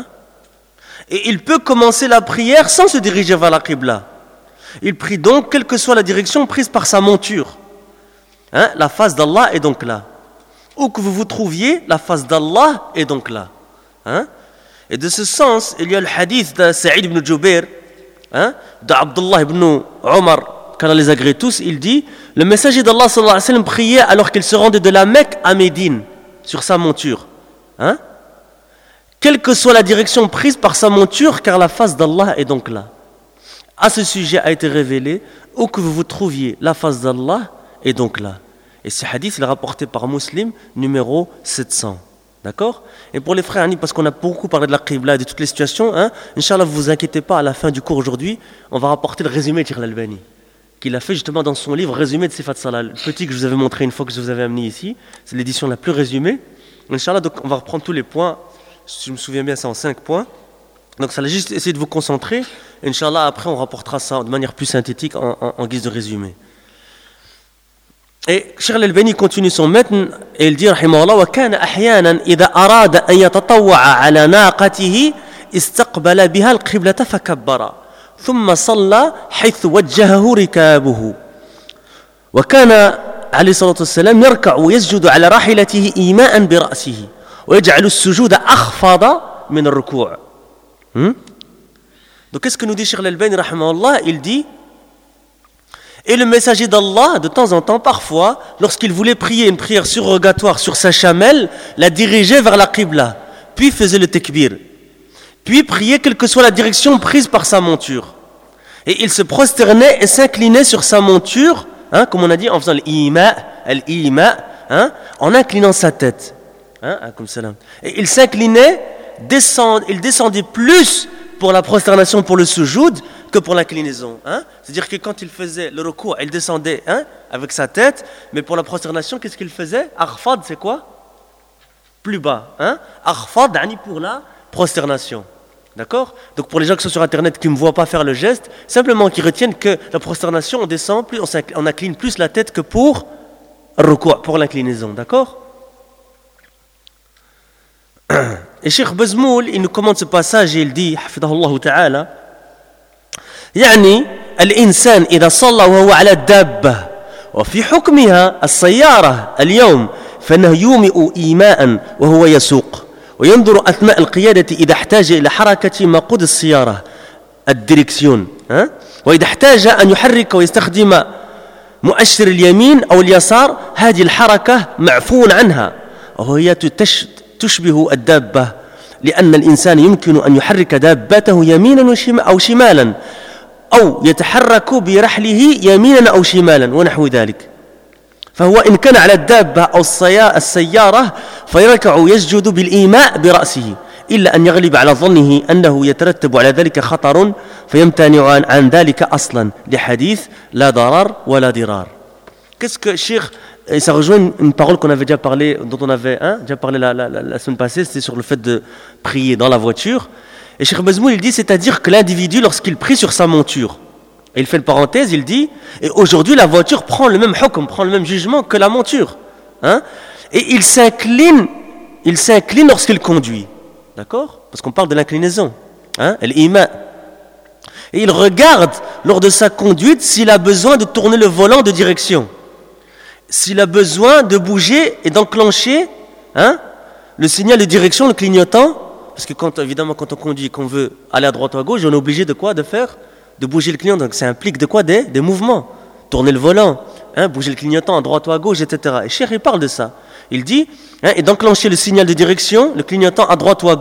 Et il peut commencer la prière sans se diriger vers la qibla. Il prie donc, quelle que soit la direction prise par sa monture. Hein? La face d'Allah est donc là. Où que vous vous trouviez, la face d'Allah est donc là. Hein? Et de ce sens, il y a le hadith de Saïd ibn Jubair, hein? d'Abdullah ibn Omar, qu'Allah les agrée tous, il dit, le messager d'Allah sallallahu alayhi wa sallam priait alors qu'il se rendait de la Mecque à Médine, sur sa monture. Hein? Quelle que soit la direction prise par sa monture, car la face d'Allah est donc là. À ce sujet a été révélé, où que vous vous trouviez, la face d'Allah est donc là. Et ce hadith, il est rapporté par Muslim, numéro sept cents. D'accord? Et pour les frères, parce qu'on a beaucoup parlé de la qibla et de toutes les situations, hein, Inch'Allah, vous vous inquiétez pas, à la fin du cours aujourd'hui, on va rapporter le résumé de Cheikh Al-Albani, qu'il a fait justement dans son livre Résumé de Sifat Salah. Le petit que je vous avais montré une fois que je vous avais amené ici, c'est l'édition la plus résumée. Inch'Allah, donc on va reprendre tous les points, si je me souviens bien, c'est en cinq points. Donc ça va juste essayer de vous concentrer. Inch'Allah, après on rapportera ça de manière plus synthétique en, en, en guise de résumé. Et Cheikh Al-Albani continue son matn et il dit rahimahullah wa kana ahyanan idha arada an yatatawwa ala naqatihi istaqbala biha al-qiblata fakabbara thumma salla haythu wajjahahu rikabuhu wa kana alayhi salatu wassalam yarka'u wa yasjudu ala rahilatihi ima'an bi ra'sihi wa yaj'alu as-sujuda akhfada min ar-ruku'. Hmm? Donc qu'est-ce que nous dit Cheikh Al-Albani rahimahullah? Il dit, et le messager d'Allah, de temps en temps, parfois, lorsqu'il voulait prier une prière surrogatoire sur sa chamelle, la dirigeait vers la qibla, puis faisait le takbir. puis priait quelle que soit la direction prise par sa monture. Et il se prosternait et s'inclinait sur sa monture, hein, comme on a dit, en faisant l'ima, l'ima, hein, en inclinant sa tête. Hein, comme ça là. Et il s'inclinait, descend, il descendait plus pour la prosternation, pour le sujoud, que pour l'inclinaison. Hein. C'est-à-dire que quand il faisait le recours, il descendait, hein, avec sa tête, mais pour la prosternation, qu'est-ce qu'il faisait? Arfad, c'est quoi? Plus bas. Hein. Arfad, pour la prosternation. D'accord? Donc pour les gens qui sont sur internet qui ne me voient pas faire le geste, simplement qu'ils retiennent que la prosternation, on descend plus, on, on incline plus la tête que pour le recours, pour l'inclinaison. D'accord? Et Cheikh Bazmoul, il nous commente ce passage et il dit, حفظه الله تعالى, يعني الإنسان إذا صلى وهو على الدابة وفي حكمها السيارة اليوم فإنه يومئ إيماء وهو يسوق وينظر أثناء القيادة إذا احتاج إلى حركة مقود السيارة الديركسيون وإذا احتاج أن يحرك ويستخدم مؤشر اليمين أو اليسار هذه الحركة معفو عنها وهي تشبه الدابة لأن الإنسان يمكن أن يحرك دابته يمينا أو شمالا أو يتحرك برحله يمينا أو شمالا ونحو ذلك فهو إن كان على الدابة أو السيارة فيركع يسجد بالإيماء برأسه إلا أن يغلب على ظنه أنه يترتب على ذلك خطر فيمتنع عن, عن ذلك أصلا لحديث لا ضرر ولا ضرار. Qu'est-ce que Cheikh, et ça rejoint une, une parole qu'on avait déjà parlé, dont on avait hein, déjà parlé la, la, la, la semaine passée, c'était sur le fait de prier dans la voiture. Et Cheikh Bazmoul, il dit, c'est-à-dire que l'individu, lorsqu'il prie sur sa monture, et il fait une parenthèse, il dit, et aujourd'hui la voiture prend le même hukm, prend le même jugement que la monture. Hein, et il s'incline, il s'incline lorsqu'il conduit. D'accord? Parce qu'on parle de l'inclinaison. Hein, l'ima. Et il regarde, lors de sa conduite, s'il a besoin de tourner le volant de direction. S'il a besoin de bouger et d'enclencher hein, le signal de direction, le clignotant, parce que quand, évidemment, quand on conduit, qu'on veut aller à droite ou à gauche, on est obligé de quoi? De faire? De bouger le clignotant. Donc ça implique de quoi? Des, des mouvements. Tourner le volant, hein, bouger le clignotant à droite ou à gauche, et cetera. Et Cheikh, il parle de ça. Il dit, hein, et d'enclencher le signal de direction, le clignotant à droite ou à gauche,